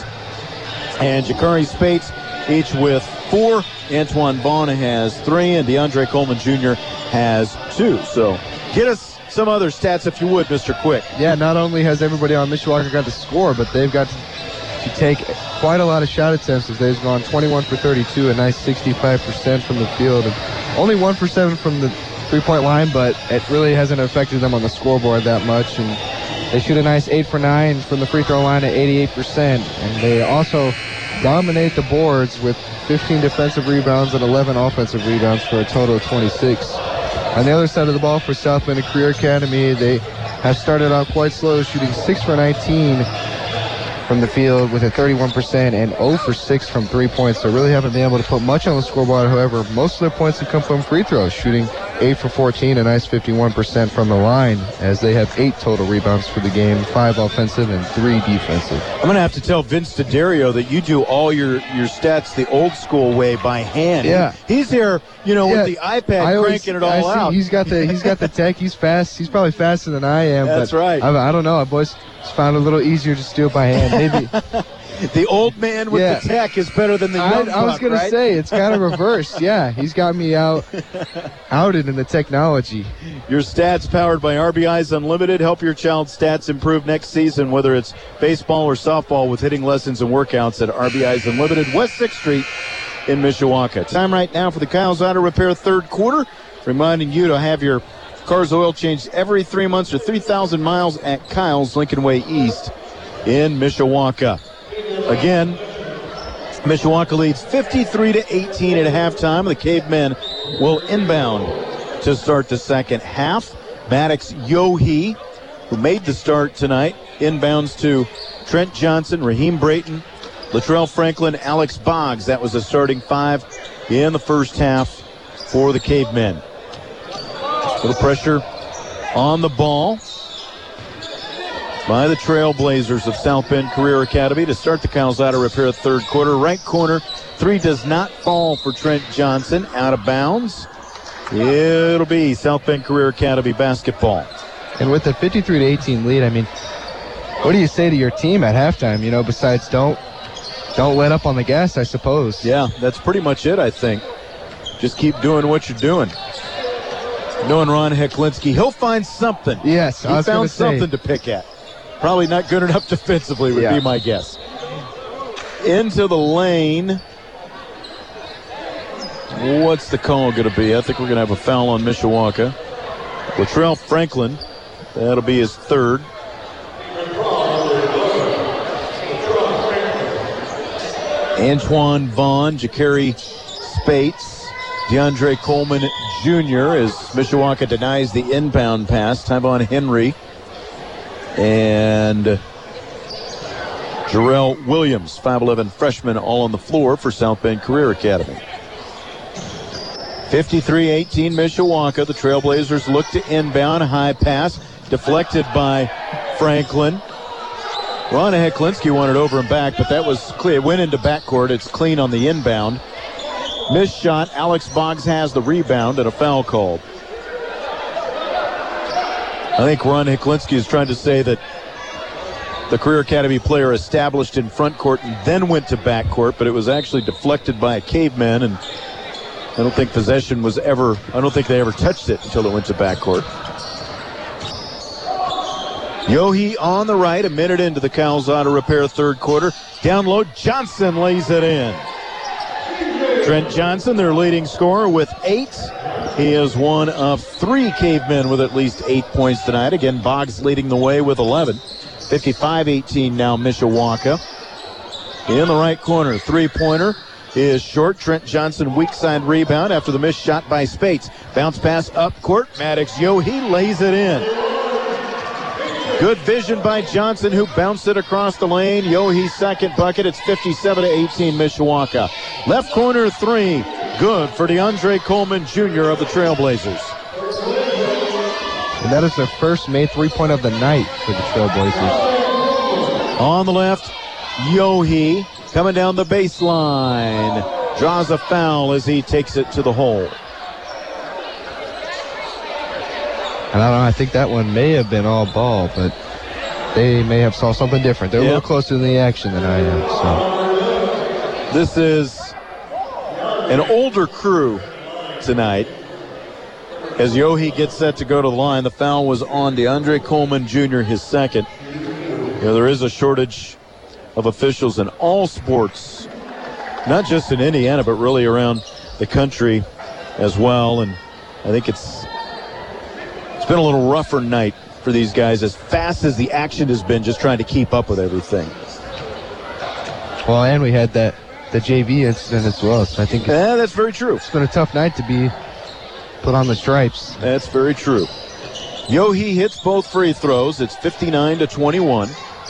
and Jakari Spates each with four. Antoine Vaughn has three, and DeAndre Coleman Junior has two. So get us some other stats, if you would, Mister Quick. Yeah, not only has everybody on Mishawaka got to score, but they've got to, to take quite a lot of shot attempts as they've gone twenty-one for thirty-two, a nice sixty-five percent from the field. And only one for seven from the three-point line, but it really hasn't affected them on the scoreboard that much. And they shoot a nice eight for nine from the free throw line at eighty-eight percent. And they also dominate the boards with fifteen defensive rebounds and eleven offensive rebounds for a total of twenty-six. On the other side of the ball for South Bend Career Academy, they have started out quite slow, shooting six for nineteen from the field with a thirty-one percent and zero for six from three points. So really haven't been able to put much on the scoreboard. However, most of their points have come from free throws, shooting eight for fourteen, a nice fifty-one percent from the line, as they have eight total rebounds for the game, five offensive and three defensive. I'm going to have to tell Vince D'Addario that you do all your, your stats the old school way by hand. Yeah. He's here, you know, yeah. with the iPad I cranking always, it all out. He's got the he's got the tech. He's fast. He's probably faster than I am. That's but right. I, I don't know. I've always found it a little easier to do it by hand. Maybe. The old man with yeah. the tech is better than the young I, I was going right? to say, it's kind of reversed. Yeah, he's got me out, outed in the technology. Your stats powered by R B I's Unlimited. Help your child's stats improve next season, whether it's baseball or softball, with hitting lessons and workouts at R B I's Unlimited, West sixth Street in Mishawaka. Time right now for the Kyle's Auto Repair third quarter. Reminding you to have your car's oil changed every three months or three thousand miles at Kyle's, Lincoln Way East in Mishawaka. Again, Mishawaka leads fifty-three to eighteen at halftime. The Cavemen will inbound to start the second half. Maddox Yohe, who made the start tonight, inbounds to Trent Johnson, Raheem Brayton, Latrell Franklin, Alex Boggs. That was the starting five in the first half for the Cavemen. A little pressure on the ball by the Trailblazers of South Bend Career Academy to start the Kyle's Auto Repair third quarter. Right corner, three does not fall for Trent Johnson. Out of bounds. It'll be South Bend Career Academy basketball. And with the fifty-three to eighteen lead, I mean, what do you say to your team at halftime? You know, besides don't don't let up on the gas, I suppose. Yeah, that's pretty much it, I think. Just keep doing what you're doing. Knowing Ron Heklinski, he'll find something. Yes, he I was found say. something to pick at. Probably not good enough defensively would yeah. be my guess. Into the lane. What's the call going to be? I think we're going to have a foul on Mishawaka. Latrell Franklin, that'll be his third. Antoine Vaughn, Ja'Carri Spates, DeAndre Coleman Junior as Mishawaka denies the inbound pass. Tyvon Henry and Jarrell Williams, five eleven freshman, all on the floor for South Bend Career Academy. fifty-three eighteen Mishawaka. The Trailblazers look to inbound. High pass deflected by Franklin. Ron Heklinski wanted over and back, but that was clear. It went into backcourt. It's clean on the inbound. Missed shot. Alex Boggs has the rebound and a foul called. I think Ron Heklinski is trying to say that the Career Academy player established in front court and then went to backcourt, but it was actually deflected by a caveman, and I don't think possession was ever, I don't think they ever touched it until it went to backcourt. Yohe on the right, a minute into the Cowles Auto Repair third quarter. Down low, Johnson lays it in. Trent Johnson, their leading scorer, with eight. He is one of three cavemen with at least eight points tonight. Again, Boggs leading the way with eleven. fifty-five eighteen now, Mishawaka. In the right corner, three-pointer is short. Trent Johnson, weak side rebound after the missed shot by Spates. Bounce pass up court. Maddox Yohe lays it in. Good vision by Johnson, who bounced it across the lane. Yohe's second bucket. It's fifty-seven to eighteen Mishawaka. Left corner three. Good for DeAndre Coleman Junior of the Trailblazers. And that is their first made three-point of the night for the Trailblazers. On the left, Yohe coming down the baseline. Draws a foul as he takes it to the hole. And I don't know, I think that one may have been all ball, but they may have saw something different. They're yep. a little closer to the action than I am. So this is an older crew tonight. As Yohe gets set to go to the line, the foul was on DeAndre Coleman Junior, his second. You know, there is a shortage of officials in all sports, not just in Indiana, but really around the country as well. And I think it's It's been a little rougher night for these guys, as fast as the action has been, just trying to keep up with everything. Well, and we had that the J V incident as well, so I think yeah, that's very true. It's been a tough night to be put on the stripes. That's very true. Yohe hits both free throws. It's fifty-nine to twenty-one.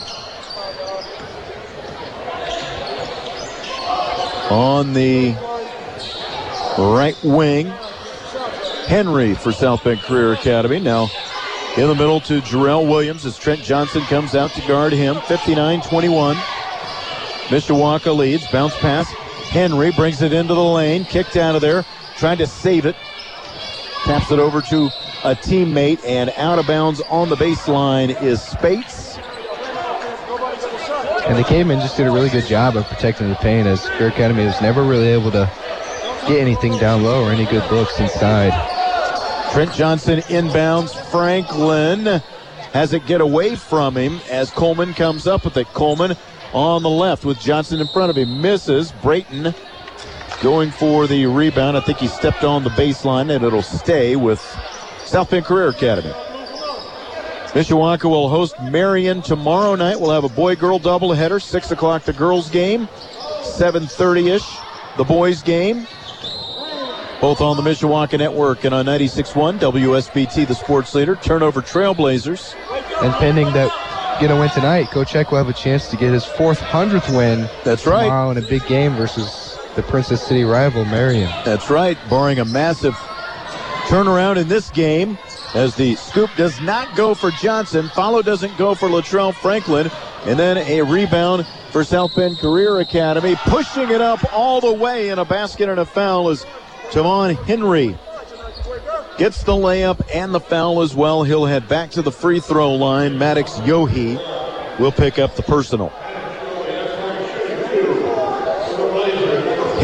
On the right wing, Henry for South Bend Career Academy. Now in the middle to Jarrell Williams as Trent Johnson comes out to guard him. fifty-nine twenty-one. Mishawaka leads. Bounce pass. Henry brings it into the lane. Kicked out of there. Trying to save it. Taps it over to a teammate. And out of bounds on the baseline is Spates. And the Cavemen just did a really good job of protecting the paint, as Career Academy was never really able to get anything down low or any good looks inside. Trent Johnson inbounds. Franklin has it get away from him as Coleman comes up with it. Coleman on the left with Johnson in front of him. Misses. Brayton going for the rebound. I think he stepped on the baseline, and it'll stay with South Bend Career Academy. Mishawaka will host Marion tomorrow night. We'll have a boy-girl doubleheader. six o'clock the girls' game. seven thirty-ish the boys' game. Both on the Mishawaka Network and on ninety-six point one W S B T, the sports leader. Turnover Trailblazers. And pending that get a win tonight, Coach Eck will have a chance to get his four hundredth win. That's right. Tomorrow in a big game versus the Princess City rival, Marion. That's right. Barring a massive turnaround in this game, as the scoop does not go for Johnson. Follow doesn't go for Latrell Franklin. And then a rebound for South Bend Career Academy. Pushing it up all the way in a basket and a foul is Tyvon Henry. Gets the layup and the foul as well. He'll head back to the free throw line. Maddox Yohe will pick up the personal.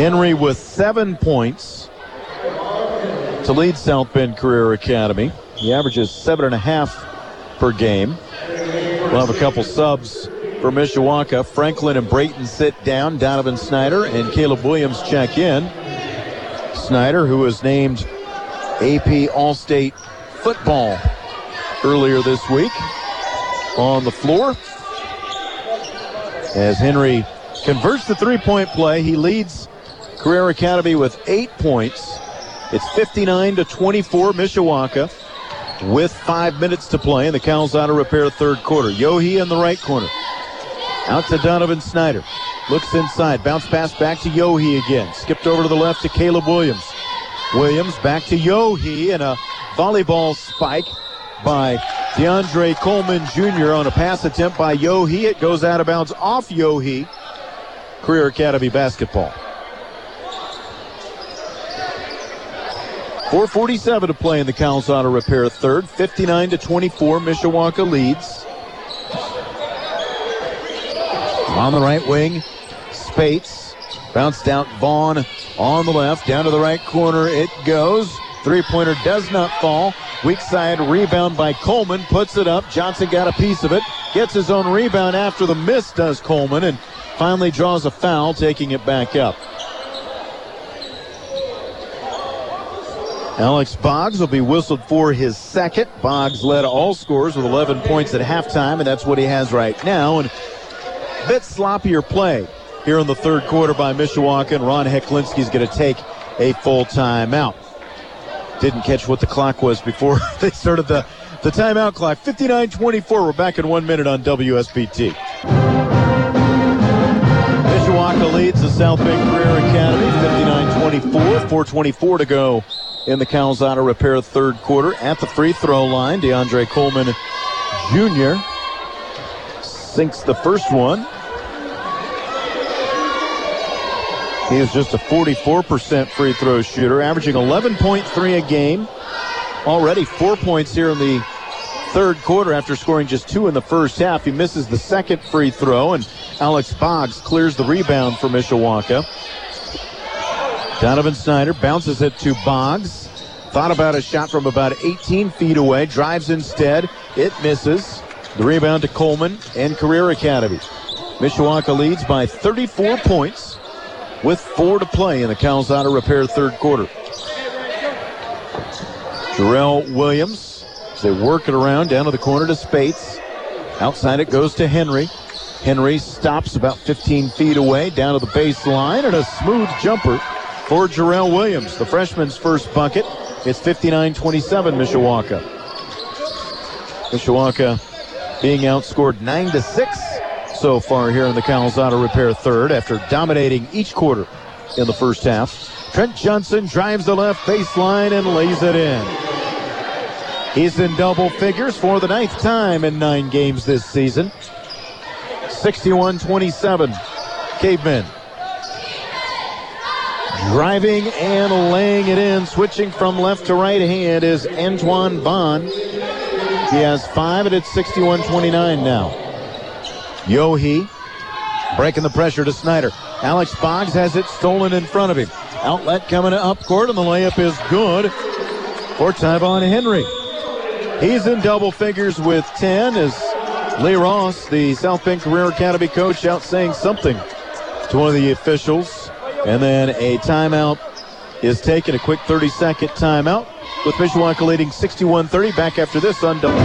Henry with seven points to lead South Bend Career Academy. He averages seven and a half per game. We'll have a couple subs for Mishawaka. Franklin and Brayton sit down. Donovan Snyder and Caleb Williams check in. Snyder, who was named A P All-State Football earlier this week, on the floor. As Henry converts the three-point play, he leads Career Academy with eight points. It's fifty-nine to twenty-four Mishawaka with five minutes to play in the Calzada Repair third quarter. Yohe in the right corner. Out to Donovan Snyder. Looks inside. Bounce pass back to Yohe again. Skipped over to the left to Caleb Williams. Williams back to Yohe, and a volleyball spike by DeAndre Coleman Junior on a pass attempt by Yohe. It goes out of bounds off Yohe. Career Academy basketball. four forty-seven to play in the Calzada Repair third. fifty-nine to twenty-four, Mishawaka leads. On the right wing, Spates. Bounced out Vaughn on the left. Down to the right corner it goes. Three-pointer does not fall. Weak side rebound by Coleman. Puts it up. Johnson got a piece of it. Gets his own rebound after the miss, does Coleman, and finally draws a foul, taking it back up. Alex Boggs will be whistled for his second. Boggs led all scorers with eleven points at halftime, and that's what he has right now. And a bit sloppier play here in the third quarter by Mishawaka, and Ron Heklinski's going to take a full timeout. Didn't catch what the clock was before they started the, the timeout clock. fifty-nine twenty-four. We're back in one minute on W S B T. Mishawaka leads the South Bend Career Academy fifty-nine twenty-four. four twenty-four to go in the Calzada Repair third quarter. At the free throw line, DeAndre Coleman Junior sinks the first one. He is just a forty-four percent free throw shooter, averaging eleven point three a game. Already four points here in the third quarter after scoring just two in the first half. He misses the second free throw, and Alex Boggs clears the rebound for Mishawaka. Donovan Snyder bounces it to Boggs. Thought about a shot from about eighteen feet away. Drives instead. It misses. The rebound to Coleman and Career Academy. Mishawaka leads by thirty-four points with four to play in the Calzada Repair third quarter. Jarrell Williams, as they work it around down to the corner to Spates. Outside it goes to Henry. Henry stops about fifteen feet away down to the baseline, and a smooth jumper for Jarrell Williams, the freshman's first bucket. It's fifty-nine twenty-seven Mishawaka. Mishawaka being outscored nine to six so far here in the Calzada Repair third after dominating each quarter in the first half. Trent Johnson drives the left baseline and lays it in. He's in double figures for the ninth time in nine games this season. sixty-one twenty-seven, Cavemen. Driving and laying it in, switching from left to right hand is Antoine Vaughn. He has five, and it's sixty-one twenty-nine now. Yohe breaking the pressure to Snyder. Alex Boggs has it stolen in front of him. Outlet coming up court, and the layup is good for Tyvon Henry. He's in double figures with ten as Lee Ross, the South Bend Career Academy coach, out saying something to one of the officials. And then a timeout is taken, a quick thirty-second timeout, with Mishawaka leading sixty-one thirty. Back after this on double.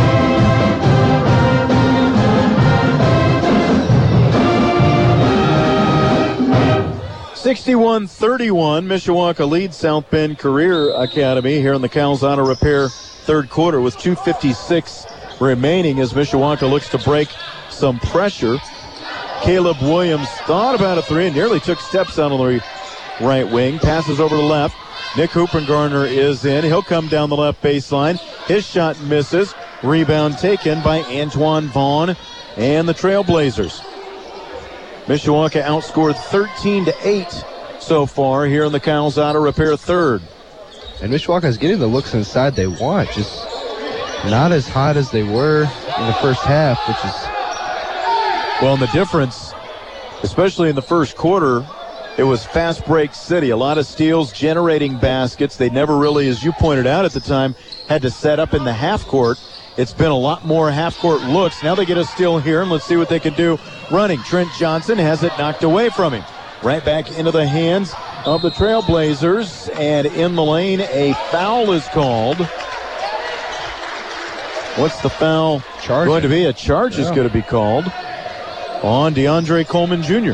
sixty-one thirty-one, Mishawaka leads South Bend Career Academy here in the Calzada Repair third quarter with two fifty-six remaining as Mishawaka looks to break some pressure. Caleb Williams thought about a three and nearly took steps out on the right wing. Passes over to the left. Nick Hoopengarner is in. He'll come down the left baseline. His shot misses. Rebound taken by Antoine Vaughn and the Trailblazers. Mishawaka outscored thirteen to eight so far here in the Calzada Repair third. And Mishawaka is getting the looks inside they want. Just not as hot as they were in the first half, which is... Well, and the difference, especially in the first quarter, it was fast break city. A lot of steals, generating baskets. They never really, as you pointed out at the time, had to set up in the half court. It's been a lot more half court looks. Now they get a steal here, and let's see what they can do running. Trent Johnson has it knocked away from him. Right back into the hands of the Trailblazers, and in the lane, a foul is called. What's the foul Charge going to be? A charge yeah. is going to be called on DeAndre Coleman Junior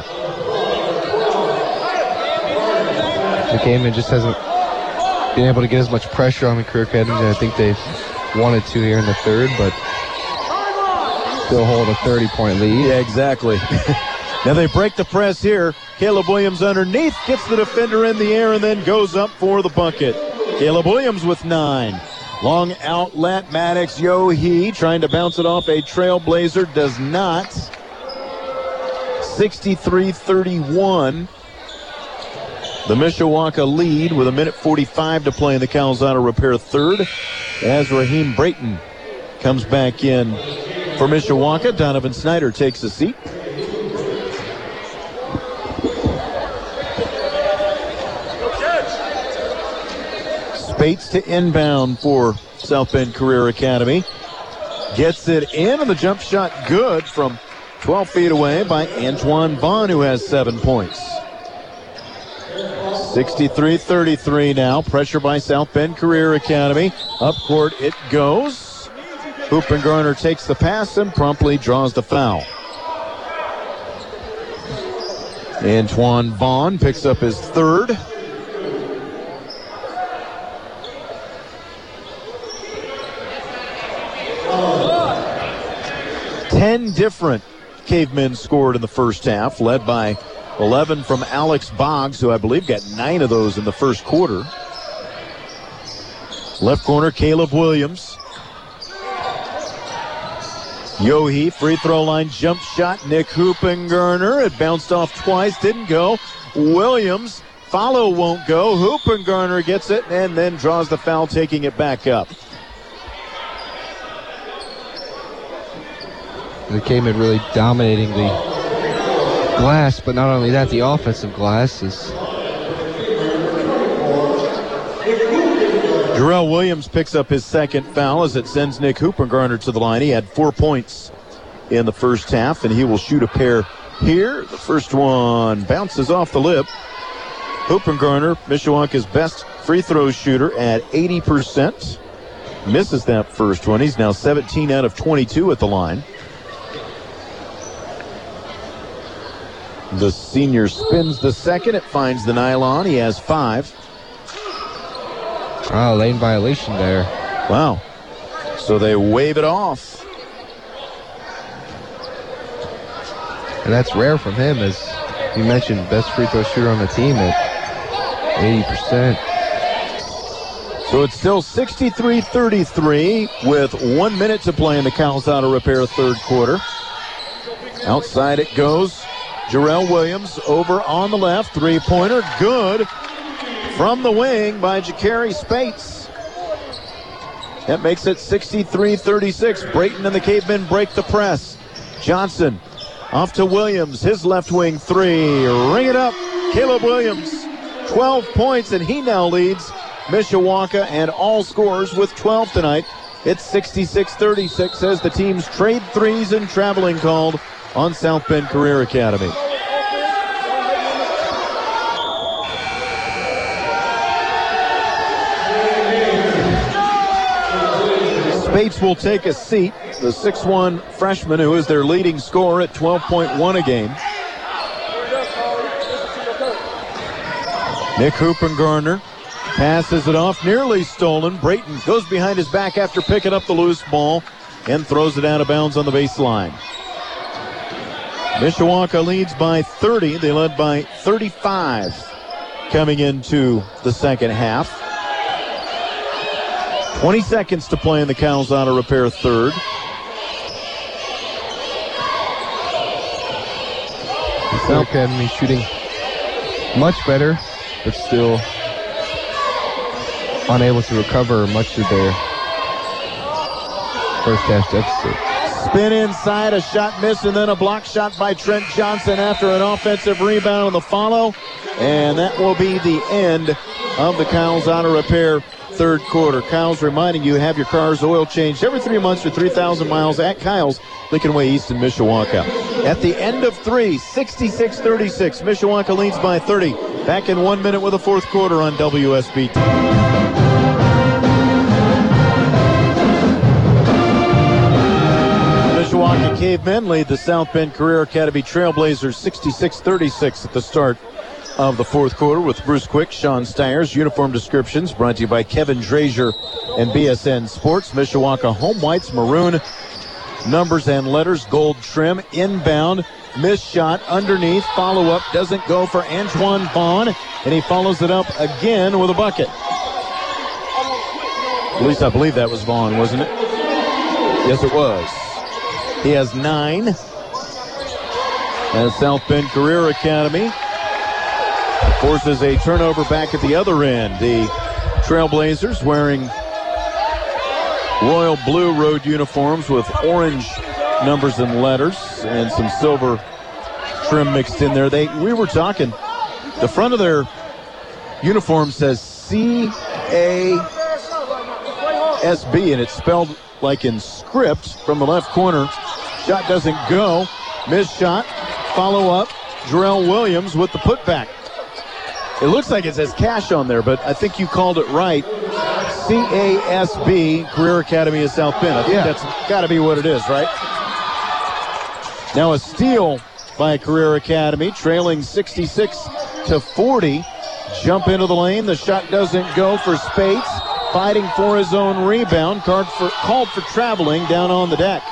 The Kamen just hasn't been able to get as much pressure on the Career Academy as I think they wanted to here in the third, but still hold a thirty-point lead. Yeah, exactly. Now they break the press here. Caleb Williams underneath, gets the defender in the air, and then goes up for the bucket. Caleb Williams with nine. Long outlet, Maddox Yohe trying to bounce it off a Trailblazer, does not. sixty-three thirty-one. The Mishawaka lead with a minute forty-five to play in the Calzada Repair third, as Raheem Brayton comes back in for Mishawaka. Donovan Snyder takes a seat. Spates to inbound for South Bend Career Academy. Gets it in, and the jump shot good from twelve feet away by Antoine Vaughn, who has seven points. sixty-three thirty-three now. Pressure by South Bend Career Academy. Up court it goes. Hoopengarner takes the pass and promptly draws the foul. Antoine Vaughn picks up his third. Ten different Cavemen scored in the first half, led by eleven from Alex Boggs, who I believe got nine of those in the first quarter. Left corner, Caleb Williams. Yohe, free throw line jump shot. Nick Hoopengarner. It bounced off twice, didn't go. Williams, follow won't go. Hoopengarner gets it and then draws the foul, taking it back up. The Cavemen really dominating the glass, but not only that, the offensive glass is. Jarrell Williams picks up his second foul as it sends Nick Hoopengarner to the line. He had four points in the first half, and he will shoot a pair here. The first one bounces off the lip. Hoopengarner, Mishawaka's best free throw shooter at eighty percent. Misses that first one. He's now seventeen out of twenty-two at the line. The senior spins the second. It finds the nylon. He has five. Oh, lane violation there. Wow. So they wave it off. And that's rare from him, as you mentioned, best free throw shooter on the team at eighty percent. So it's still sixty-three thirty-three with one minute to play in the Calzada Repair third quarter. Outside it goes. Jarrell Williams over on the left. Three-pointer, good. From the wing by Ja'Carri Spates. That makes it sixty-three thirty-six. Brayton and the Cavemen break the press. Johnson off to Williams. His left wing three. Ring it up. Caleb Williams, twelve points, and he now leads Mishawaka and all scorers with twelve tonight. It's sixty-six thirty-six as the teams trade threes and traveling called on South Bend Career Academy. Spates will take a seat, the six one freshman who is their leading scorer at twelve point one a game. Nick Hoopengarner passes it off, nearly stolen. Brayton goes behind his back after picking up the loose ball and throws it out of bounds on the baseline. Mishawaka leads by thirty. They led by thirty-five coming into the second half. twenty seconds to play in the Calzada Repair third. South Academy shooting much better, but still unable to recover much of their first half deficit. Spin inside, a shot missed, and then a block shot by Trent Johnson after an offensive rebound on the follow. And that will be the end of the Kyle's Auto Repair third quarter. Kyle's reminding you, have your car's oil changed every three months for three thousand miles at Kyle's, Lincoln Way East in Mishawaka. At the end of three, sixty-six thirty-six. Mishawaka leads by thirty. Back in one minute with the fourth quarter on W S B T. Mishawaka Cavemen lead the South Bend Career Academy Trailblazers sixty-six thirty-six at the start of the fourth quarter with Bruce Quick, Sean Stiers. Uniform descriptions brought to you by Kevin Drazier and B S N Sports. Mishawaka home whites, maroon numbers and letters, gold trim. Inbound, missed shot underneath. Follow-up doesn't go for Antoine Vaughn, and he follows it up again with a bucket. At least I believe that was Vaughn, wasn't it? Yes, it was. He has nine. As South Bend Career Academy forces a turnover back at the other end. The Trailblazers wearing royal blue road uniforms with orange numbers and letters and some silver trim mixed in there. They we were talking, the front of their uniform says C A S B, and it's spelled like in script from the left corner. Shot doesn't go. Missed shot. Follow up. Jarrell Williams with the putback. It looks like it says cash on there, but I think you called it right. C A S B, Career Academy of South Bend. I think yeah. that's got to be what it is, right? Now a steal by Career Academy, trailing sixty-six to forty. Jump into the lane. The shot doesn't go for Spates. Fighting for his own rebound. Called for, called for traveling down on the deck.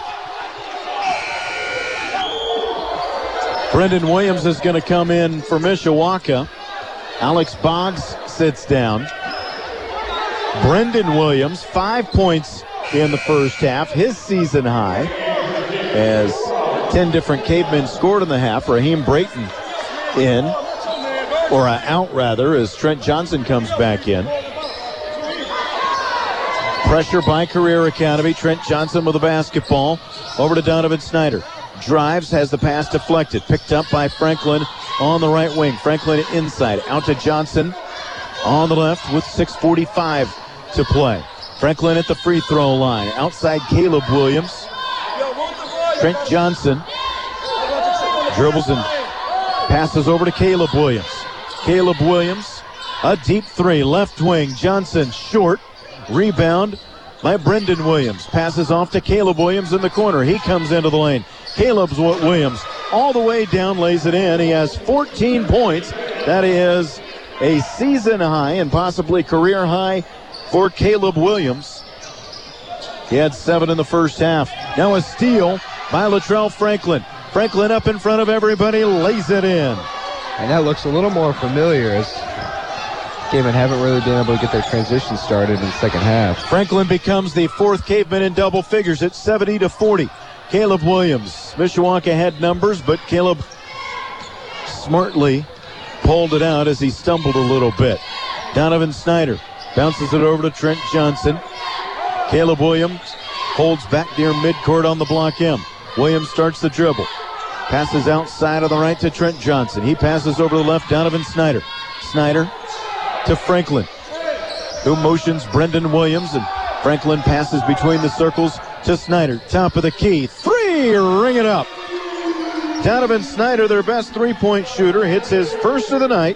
Brendan Williams is going to come in for Mishawaka. Alex Boggs sits down. Brendan Williams, five points in the first half, his season high, as ten different Cavemen scored in the half. Raheem Brayton in, or uh, out rather, as Trent Johnson comes back in. Pressure by Career Academy. Trent Johnson with the basketball. Over to Donovan Snyder. Drives, has the pass deflected. Picked up by Franklin on the right wing. Franklin inside. Out to Johnson on the left with six forty-five to play. Franklin at the free throw line. Outside Caleb Williams. Trent Johnson dribbles and passes over to Caleb Williams. Caleb Williams, a deep three. Left wing. Johnson short. Rebound by Brendan Williams. Passes off to Caleb Williams in the corner. He comes into the lane. Caleb's Williams all the way down, lays it in. He has fourteen points. That is a season high and possibly career high for Caleb Williams. He had seven in the first half. Now a steal by Latrell Franklin. Franklin up in front of everybody, lays it in. And that looks a little more familiar as Cavemen haven't really been able to get their transition started in the second half. Franklin becomes the fourth Caveman in double figures. It's seventy to forty. Caleb Williams. Mishawaka had numbers, but Caleb smartly pulled it out as he stumbled a little bit. Donovan Snyder bounces it over to Trent Johnson. Caleb Williams holds back near midcourt on the block M. Williams starts the dribble. Passes outside on the right to Trent Johnson. He passes over to the left, Donovan Snyder. Snyder to Franklin, who motions Brendan Williams, and Franklin passes between the circles to Snyder. Top of the key. Three! Ring it up. Donovan Snyder, their best three-point shooter, hits his first of the night.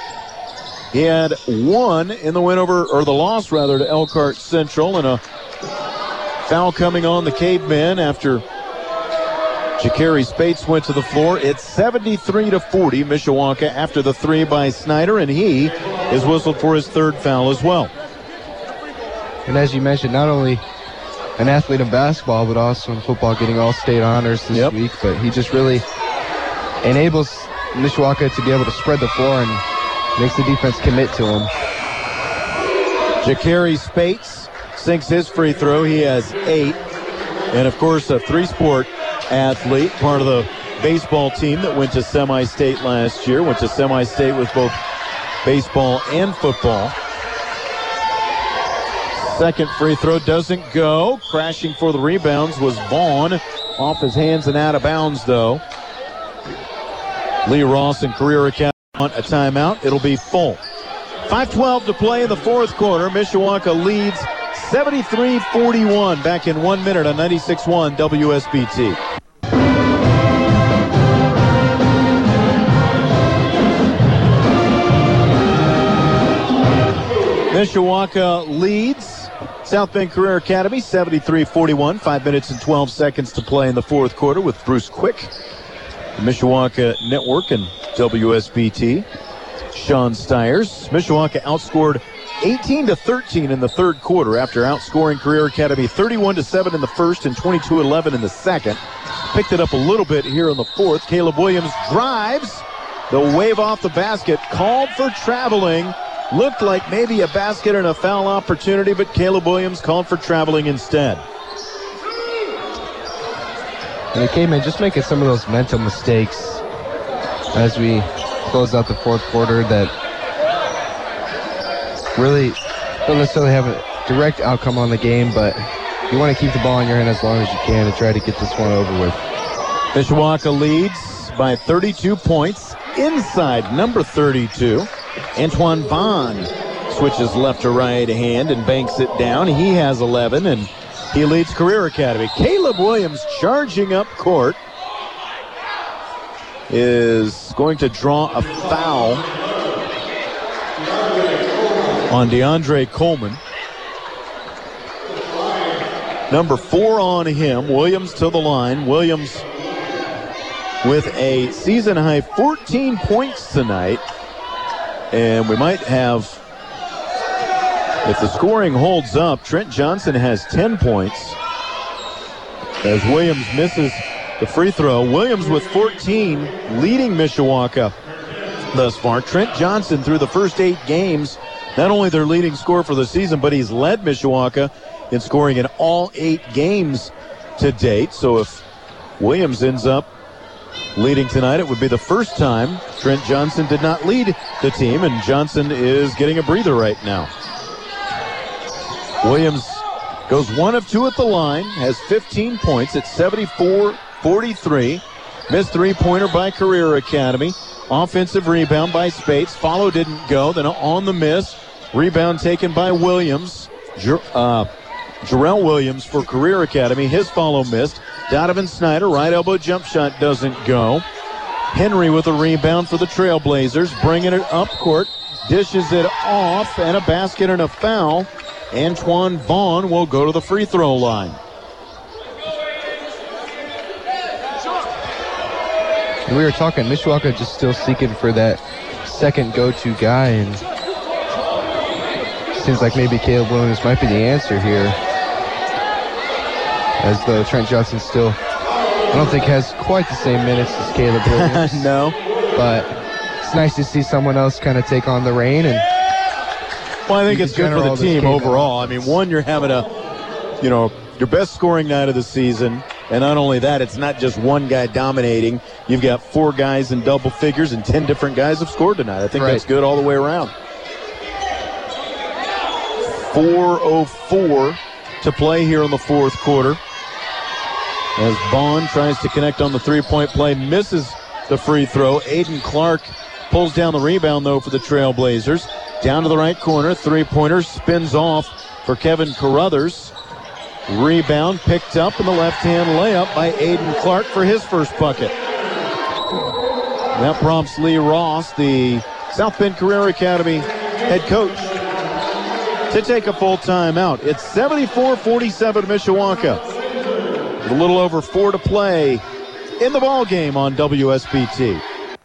He had one in the win over, or the loss rather, to Elkhart Central, and a foul coming on the Cavemen after Jakari Spates went to the floor. It's seventy-three to forty, Mishawaka, after the three by Snyder, and he is whistled for his third foul as well. And as you mentioned, not only an athlete in basketball, but also in football, getting all-state honors this yep. week. But he just really enables Mishawaka to be able to spread the floor and makes the defense commit to him. Jakari Spates sinks his free throw. He has eight. And, of course, a three-sport athlete, part of the baseball team that went to semi-state last year, went to semi-state with both baseball and football. Second free throw doesn't go. Crashing for the rebounds was Vaughn. Off his hands and out of bounds, though. Lee Ross and Career Academy Want a timeout, it'll be full. five twelve to play in the fourth quarter. Mishawaka leads seventy-three forty-one. Back in one minute on ninety-six point one W S B T. Mishawaka leads South Bend Career Academy seventy-three forty-one. Five minutes and twelve seconds to play in the fourth quarter with Bruce Quick, the Mishawaka Network, and W S B T. Sean Stiers. Mishawaka outscored eighteen to thirteen in the third quarter after outscoring Career Academy thirty-one to seven in the first and twenty-two eleven in the second. Picked it up a little bit here in the fourth. Caleb Williams drives. The wave off the basket, called for traveling. Looked like maybe a basket and a foul opportunity, but Caleb Williams called for traveling instead. And the Cavemen just making some of those mental mistakes as we close out the fourth quarter that really don't necessarily have a direct outcome on the game, but you want to keep the ball in your hand as long as you can to try to get this one over with. Mishawaka leads by thirty-two points inside number thirty-two. Antoine Vaughn switches left to right hand and banks it down. He has eleven, and he leads Career Academy. Caleb Williams charging up court is going to draw a foul on DeAndre Coleman. Number four on him. Williams to the line. Williams with a season-high fourteen points tonight. And we might have, if the scoring holds up, Trent Johnson has ten points as Williams misses the free throw. Williams with fourteen, leading Mishawaka thus far. Trent Johnson, through the first eight games, not only their leading scorer for the season, but he's led Mishawaka in scoring in all eight games to date. So if Williams ends up leading tonight, it would be the first time Trent Johnson did not lead the team, and Johnson is getting a breather right now. Williams goes one of two at the line, has fifteen points at seventy-four forty-three. Missed three-pointer by Career Academy. Offensive rebound by Spates. Follow didn't go. Then on the miss, rebound taken by Williams. Jer- uh, Jarrell Williams for Career Academy. His follow missed. Donovan Snyder, right elbow jump shot doesn't go. Henry with a rebound for the Trailblazers, bringing it up court, dishes it off, and a basket and a foul. Antoine Vaughn will go to the free throw line. We were talking, Mishawaka just still seeking for that second go-to guy, and seems like maybe Caleb Williams might be the answer here. As though Trent Johnson still, I don't think, has quite the same minutes as Caleb Williams. No. But it's nice to see someone else kind of take on the reign. And well, I think it's good for the team overall. I mean, one, you're having a, you know, your best scoring night of the season. And not only that, it's not just one guy dominating. You've got four guys in double figures, and ten different guys have scored tonight. I think right. That's good all the way around. four oh four to play here in the fourth quarter. As Bond tries to connect on the three-point play, misses the free throw. Aiden Clark pulls down the rebound, though, for the Trailblazers. Down to the right corner, three-pointer spins off for Kevin Carruthers. Rebound picked up in the left-hand layup by Aiden Clark for his first bucket. That prompts Lee Ross, the South Bend Career Academy head coach, to take a full timeout. It's seventy-four forty-seven Mishawaka. With a little over four to play in the ball game on W S B T.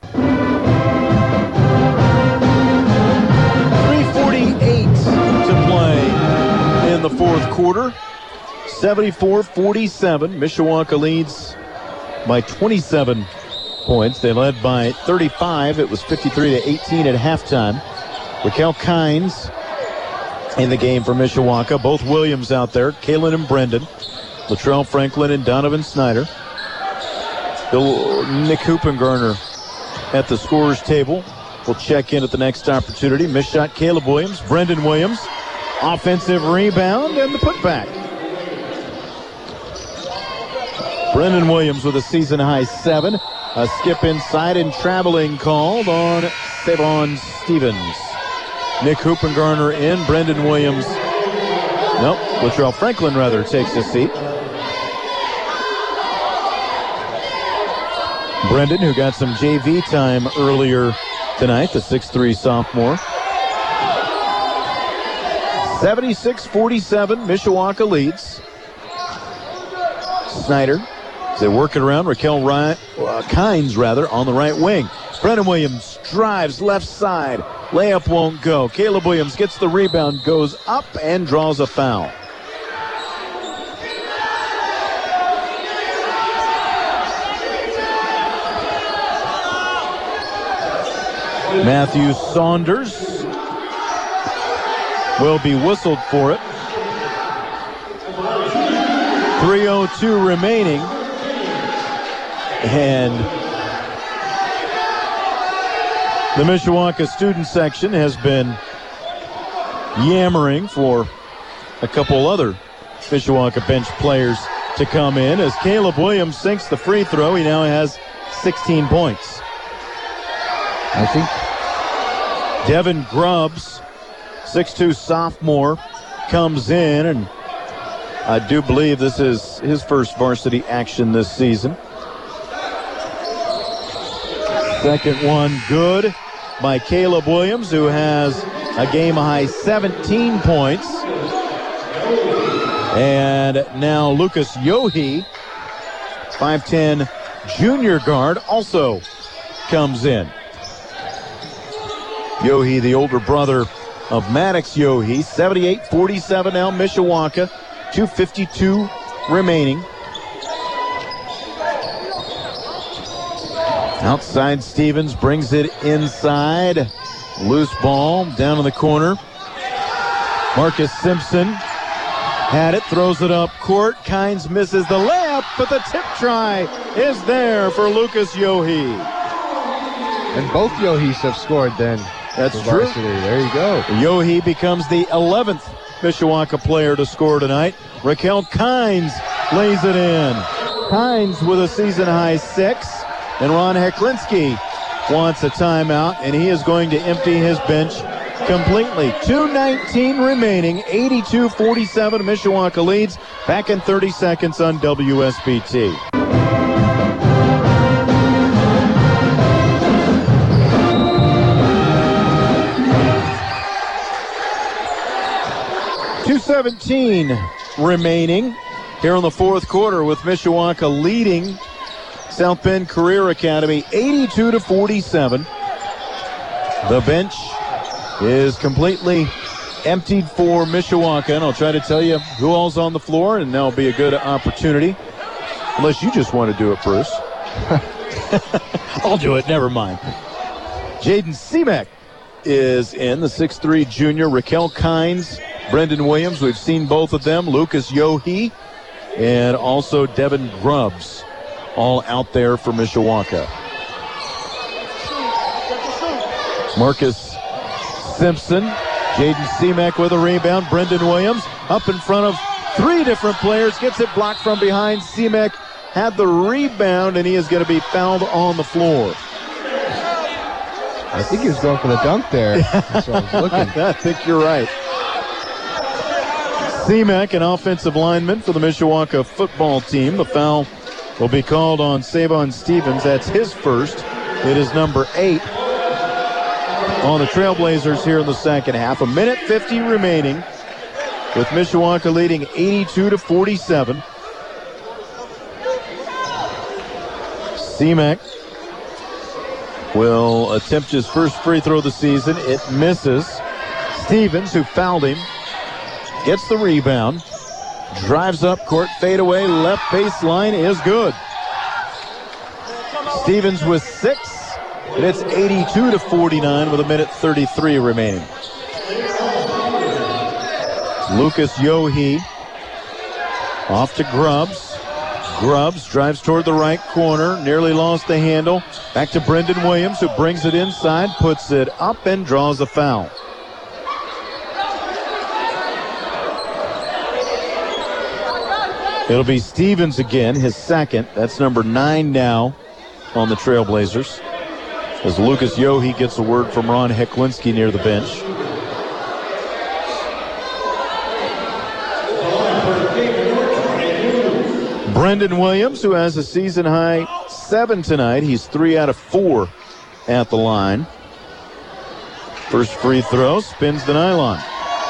three forty-eight to play in the fourth quarter. seventy-four forty-seven. Mishawaka leads by twenty-seven points. They led by thirty-five. It was fifty-three to eighteen at halftime. Raquel Kynes in the game for Mishawaka. Both Williams out there. Kalen and Brendan. Latrell Franklin and Donovan Snyder. Bill, Nick Hoopengarner at the scorer's table. We'll check in at the next opportunity. Missed shot, Caleb Williams. Brendan Williams. Offensive rebound and the putback. Brendan Williams with a season-high seven. A skip inside and traveling called on Savon Stevens. Nick Hoopengarner in. Brendan Williams. Nope. Latrell Franklin, rather, takes his seat. Brendan, who got some J V time earlier tonight, the six three sophomore. seventy-six forty-seven, Mishawaka leads. Snyder, they work it around. Raquel Ryan, uh, Kynes, rather, on the right wing. Brendan Williams drives left side. Layup won't go. Caleb Williams gets the rebound, goes up, and draws a foul. Matthew Saunders will be whistled for it. three oh two remaining. And the Mishawaka student section has been yammering for a couple other Mishawaka bench players to come in. As Caleb Williams sinks the free throw, he now has sixteen points. I think Devin Grubbs, six two sophomore, comes in, and I do believe this is his first varsity action this season. Second one good by Caleb Williams, who has a game-high seventeen points. And now Lucas Yohe, five ten junior guard, also comes in. Yohe, the older brother of Maddox Yohe, seventy-eight forty-seven now Mishawaka, two fifty-two remaining. Outside Stevens brings it inside. Loose ball down in the corner. Marcus Simpson had it, throws it up court. Kynes misses the layup, but the tip try is there for Lucas Yohe. And both Yohes have scored then. That's for true. Varsity. There you go. Yohe becomes the eleventh Mishawaka player to score tonight. Raquel Kynes lays it in. Kynes with a season-high six. And Ron Heklinski wants a timeout, and he is going to empty his bench completely. two nineteen remaining, eighty-two forty-seven. Mishawaka leads. Back in thirty seconds on W S B T. two seventeen remaining here in the fourth quarter, with Mishawaka leading South Bend Career Academy eighty-two to forty-seven. The bench is completely emptied for Mishawaka, and I'll try to tell you who all's on the floor, and that'll be a good opportunity. Unless you just want to do it, Bruce. I'll do it, never mind. Jaden Seamek is in, the six three junior. Raquel Kynes, Brendan Williams, we've seen both of them. Lucas Yohe, and also Devin Grubbs, all out there for Mishawaka. Marcus Simpson, Jaden Seamek with a rebound. Brendan Williams up in front of three different players, gets it blocked from behind. Seamek had the rebound, and he is going to be fouled on the floor. I think he was going for the dunk there. That's what I was looking. I think you're right. Seamek, an offensive lineman for the Mishawaka football team. The foul will be called on Savon Stevens. That's his first. It is number eight on the Trailblazers here in the second half. A minute fifty remaining, with Mishawaka leading eighty-two to forty-seven. Seamek will attempt his first free throw of the season. It misses. Stevens, who fouled him, gets the rebound. Drives up court, fade away, left baseline is good. Stevens with six, and it's eighty-two to forty-nine with a minute thirty-three remaining. Lucas Yohe off to Grubbs. Grubbs drives toward the right corner, nearly lost the handle. Back to Brendan Williams, who brings it inside, puts it up, and draws a foul. It'll be Stevens again, his second. That's number nine now on the Trailblazers. as Lucas Yohe gets a word from Ron Heklinski near the bench. Brendan Williams, who has a season-high seven tonight. He's three out of four at the line. First free throw, spins the nylon.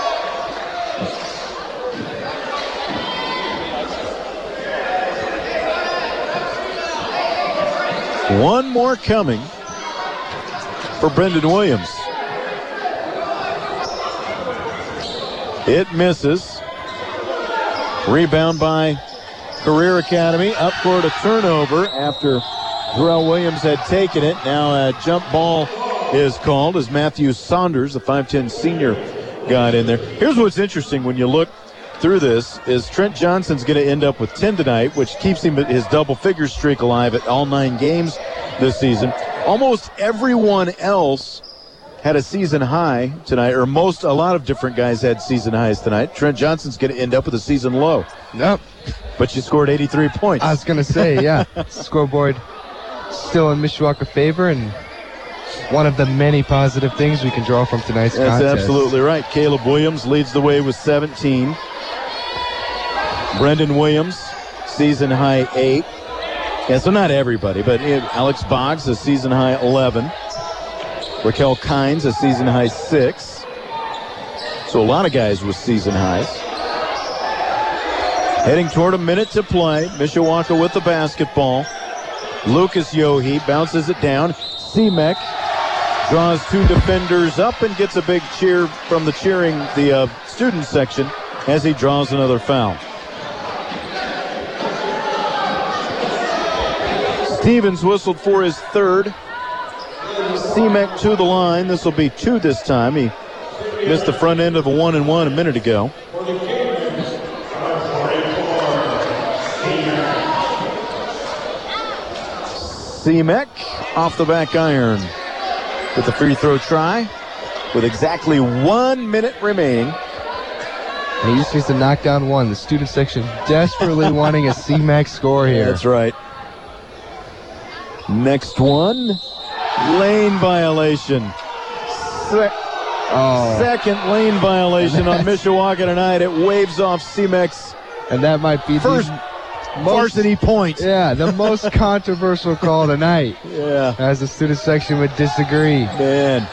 One more coming for Brendan Williams. It misses. Rebound by Career Academy. Up for a turnover after Jarrell Williams had taken it. Now a jump ball is called as Matthew Saunders, the five ten senior, got in there. Here's what's interesting when you look through this is Trent Johnson's going to end up with ten tonight, which keeps him his double-figure streak alive at all nine games this season. Almost everyone else had a season high tonight, or most, a lot of different guys had season highs tonight. Trent Johnson's going to end up with a season low. Nope. But you scored eighty-three points. I was going to say, yeah. Scoreboard still in Mishawaka favor, and one of the many positive things we can draw from tonight's That's contest. That's absolutely right. Caleb Williams leads the way with seventeen. Brendan Williams, season high eight. Yeah, so not everybody, but Alex Boggs, a season high eleven. Raquel Kynes, a season high six. So a lot of guys with season highs. Heading toward a minute to play. Mishawaka with the basketball. Lucas Yohe bounces it down. Semek draws two defenders up and gets a big cheer from the cheering, the uh, student section, as he draws another foul. Stevens whistled for his third. Semek to the line. This will be two this time. He missed the front end of a one and one a minute ago. Semek off the back iron with the free throw try with exactly one minute remaining. And he just needs to knock down one. The student section desperately wanting a Semek score here. That's right. Next one, lane violation. Se- oh. Second lane violation on Mishawaka tonight. It waves off Semek's and that might be first the varsity most, point. Yeah, the most controversial call tonight. Yeah. As the student section would disagree. Man.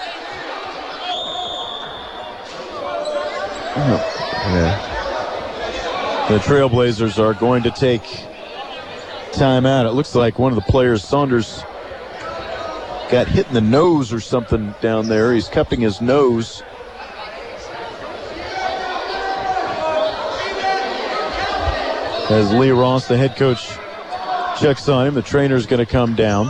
Yeah. The Trailblazers are going to take timeout. It looks like one of the players, Saunders, got hit in the nose or something down there. He's cupping his nose. As Lee Ross, the head coach, checks on him, the trainer's going to come down.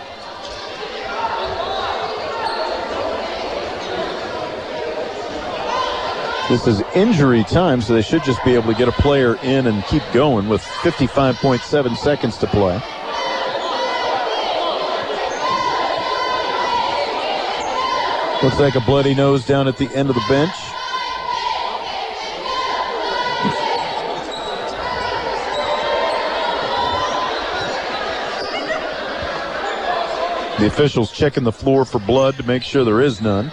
This is injury time, so they should just be able to get a player in and keep going with fifty-five point seven seconds to play. Looks like a bloody nose down at the end of the bench. The officials checking the floor for blood to make sure there is none.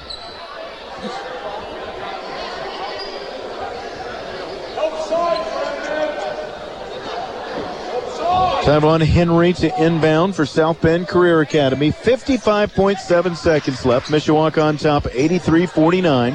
Tavon Henry to inbound for South Bend Career Academy. fifty-five point seven seconds left. Mishawaka on top, eighty-three forty-nine.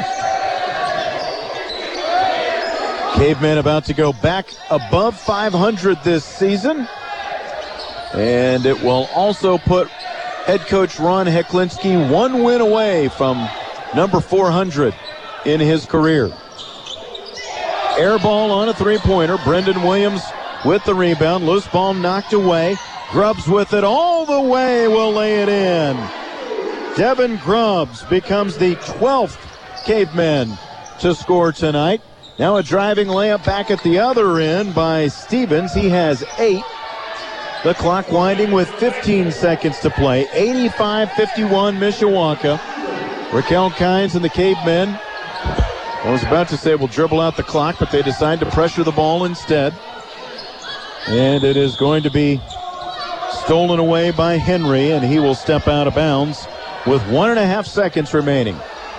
Cavemen about to go back above five hundred this season. And it will also put head coach Ron Heklinski one win away from number four hundred in his career. Air ball on a three-pointer. Brendan Williams with the rebound. Loose ball knocked away. Grubbs with it all the way will lay it in. Devin Grubbs becomes the twelfth Caveman to score tonight. Now a driving layup back at the other end by Stevens. He has eight. The clock winding with fifteen seconds to play. eighty-five fifty-one Mishawaka. Raquel Kynes and the Cavemen, I was about to say we'll dribble out the clock, but they decide to pressure the ball instead. And it is going to be stolen away by Henry, and he will step out of bounds with one and a half seconds remaining.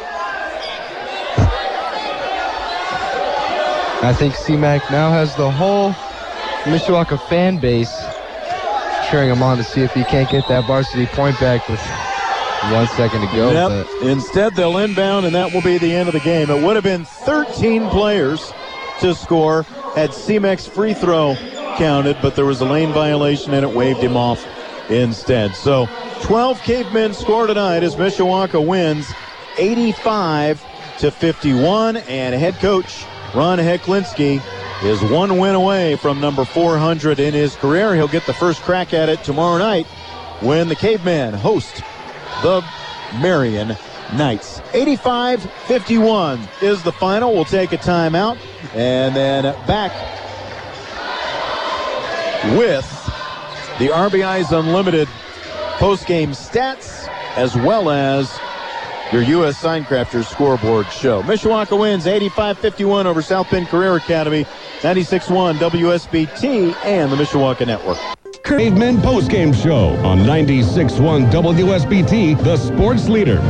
I think C MAC now has the whole Mishawaka fan base cheering him on to see if he can't get that varsity point back with one second to go. Yep. Instead, they'll inbound, and that will be the end of the game. It would have been thirteen players to score had C MAC's free throw counted, but there was a lane violation, and it waved him off instead. So twelve Cavemen score tonight as Mishawaka wins eighty-five to fifty-one, and head coach Ron Heklinski is one win away from number four hundred in his career. He'll get the first crack at it tomorrow night when the Cavemen host the Marion Knights. eighty-five fifty-one is the final. We'll take a timeout and then back with the R B I's Unlimited post-game stats as well as your U S Signcrafters scoreboard show. Mishawaka wins eighty-five fifty-one over South Bend Career Academy, ninety-six point one W S B T and the Mishawaka Network. Cavemen postgame show on ninety-six point one W S B T, the sports leader.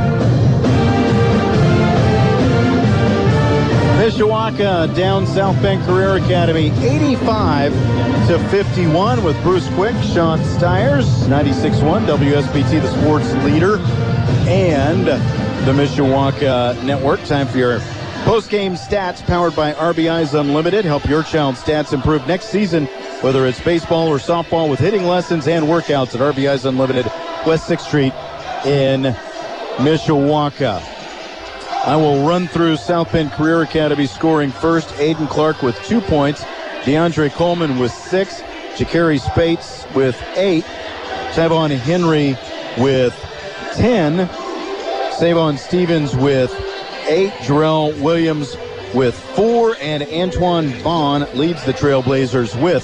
Mishawaka down South Bend Career Academy eighty-five to fifty-one with Bruce Quick, Sean Stiers, ninety-six point one W S B T, the sports leader, and the Mishawaka Network. Time for your post-game stats powered by R B I's Unlimited. Help your child's stats improve next season, whether it's baseball or softball, with hitting lessons and workouts at R B I's Unlimited, West sixth Street in Mishawaka. I will run through South Bend Career Academy scoring first. Aiden Clark with two points. DeAndre Coleman with six. Jakari Spates with eight. Savon Henry with ten. Savon Stevens with eight. Jarrell Williams with four. And Antoine Vaughn leads the Trailblazers with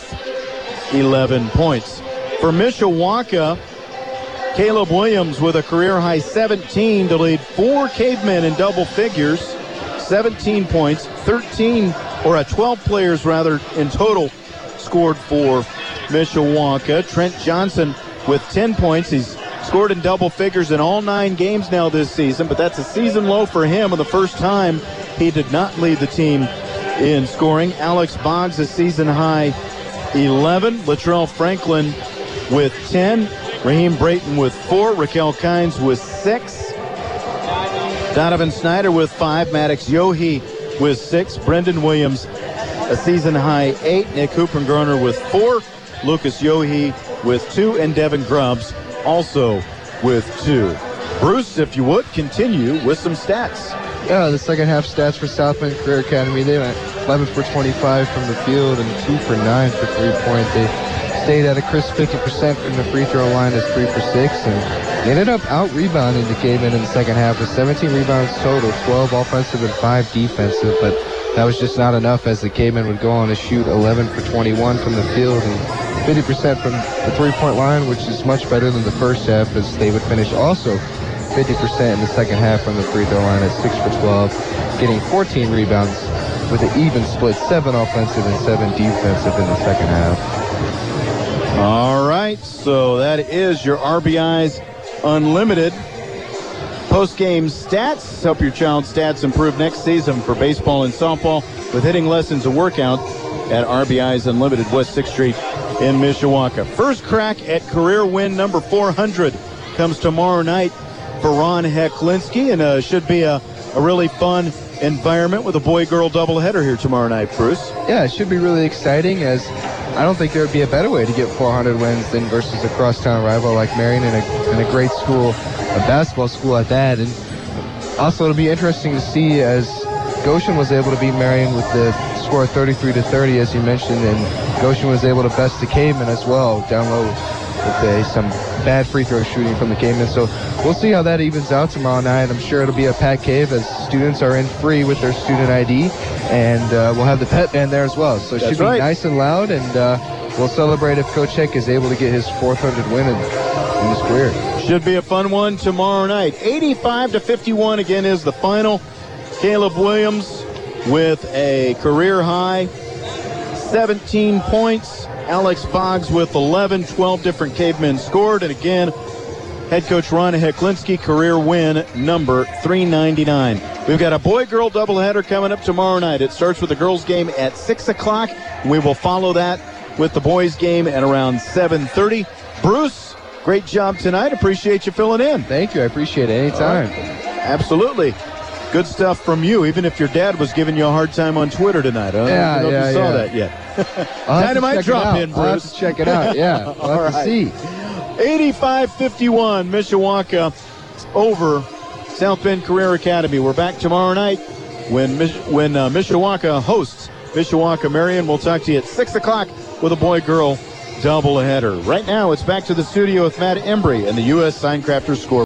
eleven points. For Mishawaka, Caleb Williams with a career-high seventeen to lead four Cavemen in double figures. seventeen points, thirteen, or a twelve players rather in total scored for Mishawaka. Trent Johnson with ten points. He's scored in double figures in all nine games now this season, but that's a season low for him, and the first time he did not lead the team in scoring. Alex Boggs, a season-high eleven. Latrell Franklin with ten. Raheem Brayton with four. Raquel Kynes with six. Donovan Snyder with five. Maddox Yohe with six. Brendan Williams, a season-high eight. Nick Hoopengroner with four. Lucas Yohe with two. And Devin Grubbs also with two. Bruce, if you would, continue with some stats. Yeah, the second half stats for South Bend Career Academy, they went eleven for twenty-five from the field and two for nine for three-point. They stayed at a crisp fifty percent from the free throw line as three for six, and they ended up out-rebounding the Cavemen in the second half with seventeen rebounds total, twelve offensive and five defensive, but that was just not enough as the Cavemen would go on to shoot eleven for twenty-one from the field and fifty percent from the three-point line, which is much better than the first half, as they would finish also fifty percent in the second half from the free throw line at six for twelve, getting fourteen rebounds with an even split, seven offensive and seven defensive in the second half. All right, so that is your R B I's Unlimited post-game stats. Help your child's stats improve next season for baseball and softball with hitting lessons and workout at R B I's Unlimited, West sixth Street in Mishawaka. First crack at career win number four hundred comes tomorrow night for Ron Heklinski, and uh, should be a, a really fun environment with a boy-girl doubleheader here tomorrow night, Bruce. Yeah, it should be really exciting, as I don't think there would be a better way to get four hundred wins than versus a crosstown rival like Marion, and a, and a great school, a basketball school at that. And also it'll be interesting to see, as Goshen was able to beat Marion with the score thirty-three to thirty, as you mentioned, and Goshen was able to best the Cavemen as well down low with uh, some bad free throw shooting from the Cavemen. So we'll see how that evens out tomorrow night. I'm sure it'll be a packed cave, as students are in free with their student I D, and uh, we'll have the pet band there as well. So it That's should be right. nice and loud, and uh, we'll celebrate if Coach Heck is able to get his fourth hundred win in, in his career. Should be a fun one tomorrow night. eighty-five to fifty-one again is the final. Caleb Williams with a career high seventeen points, Alex Boggs with eleven, twelve different cavemen scored. And again, head coach Ron Heklinski, career win number three ninety-nine. We've got a boy-girl doubleheader coming up tomorrow night. It starts with the girls' game at six o'clock. We will follow that with the boys' game at around seven thirty. Bruce, great job tonight. Appreciate you filling in. Thank you. I appreciate it. Anytime. Right. Absolutely. Good stuff from you, even if your dad was giving you a hard time on Twitter tonight. I yeah, don't know yeah, if you saw yeah. that yet. Dynamite drop in, Bruce. I'll have to check it out. Yeah, we'll All have right. to see. eighty-five fifty-one, Mishawaka over South Bend Career Academy. We're back tomorrow night when Mich- when uh, Mishawaka hosts Mishawaka Marion. We'll talk to you at six o'clock with a boy-girl doubleheader. Right now, it's back to the studio with Matt Embry and the U S Sign Crafters score.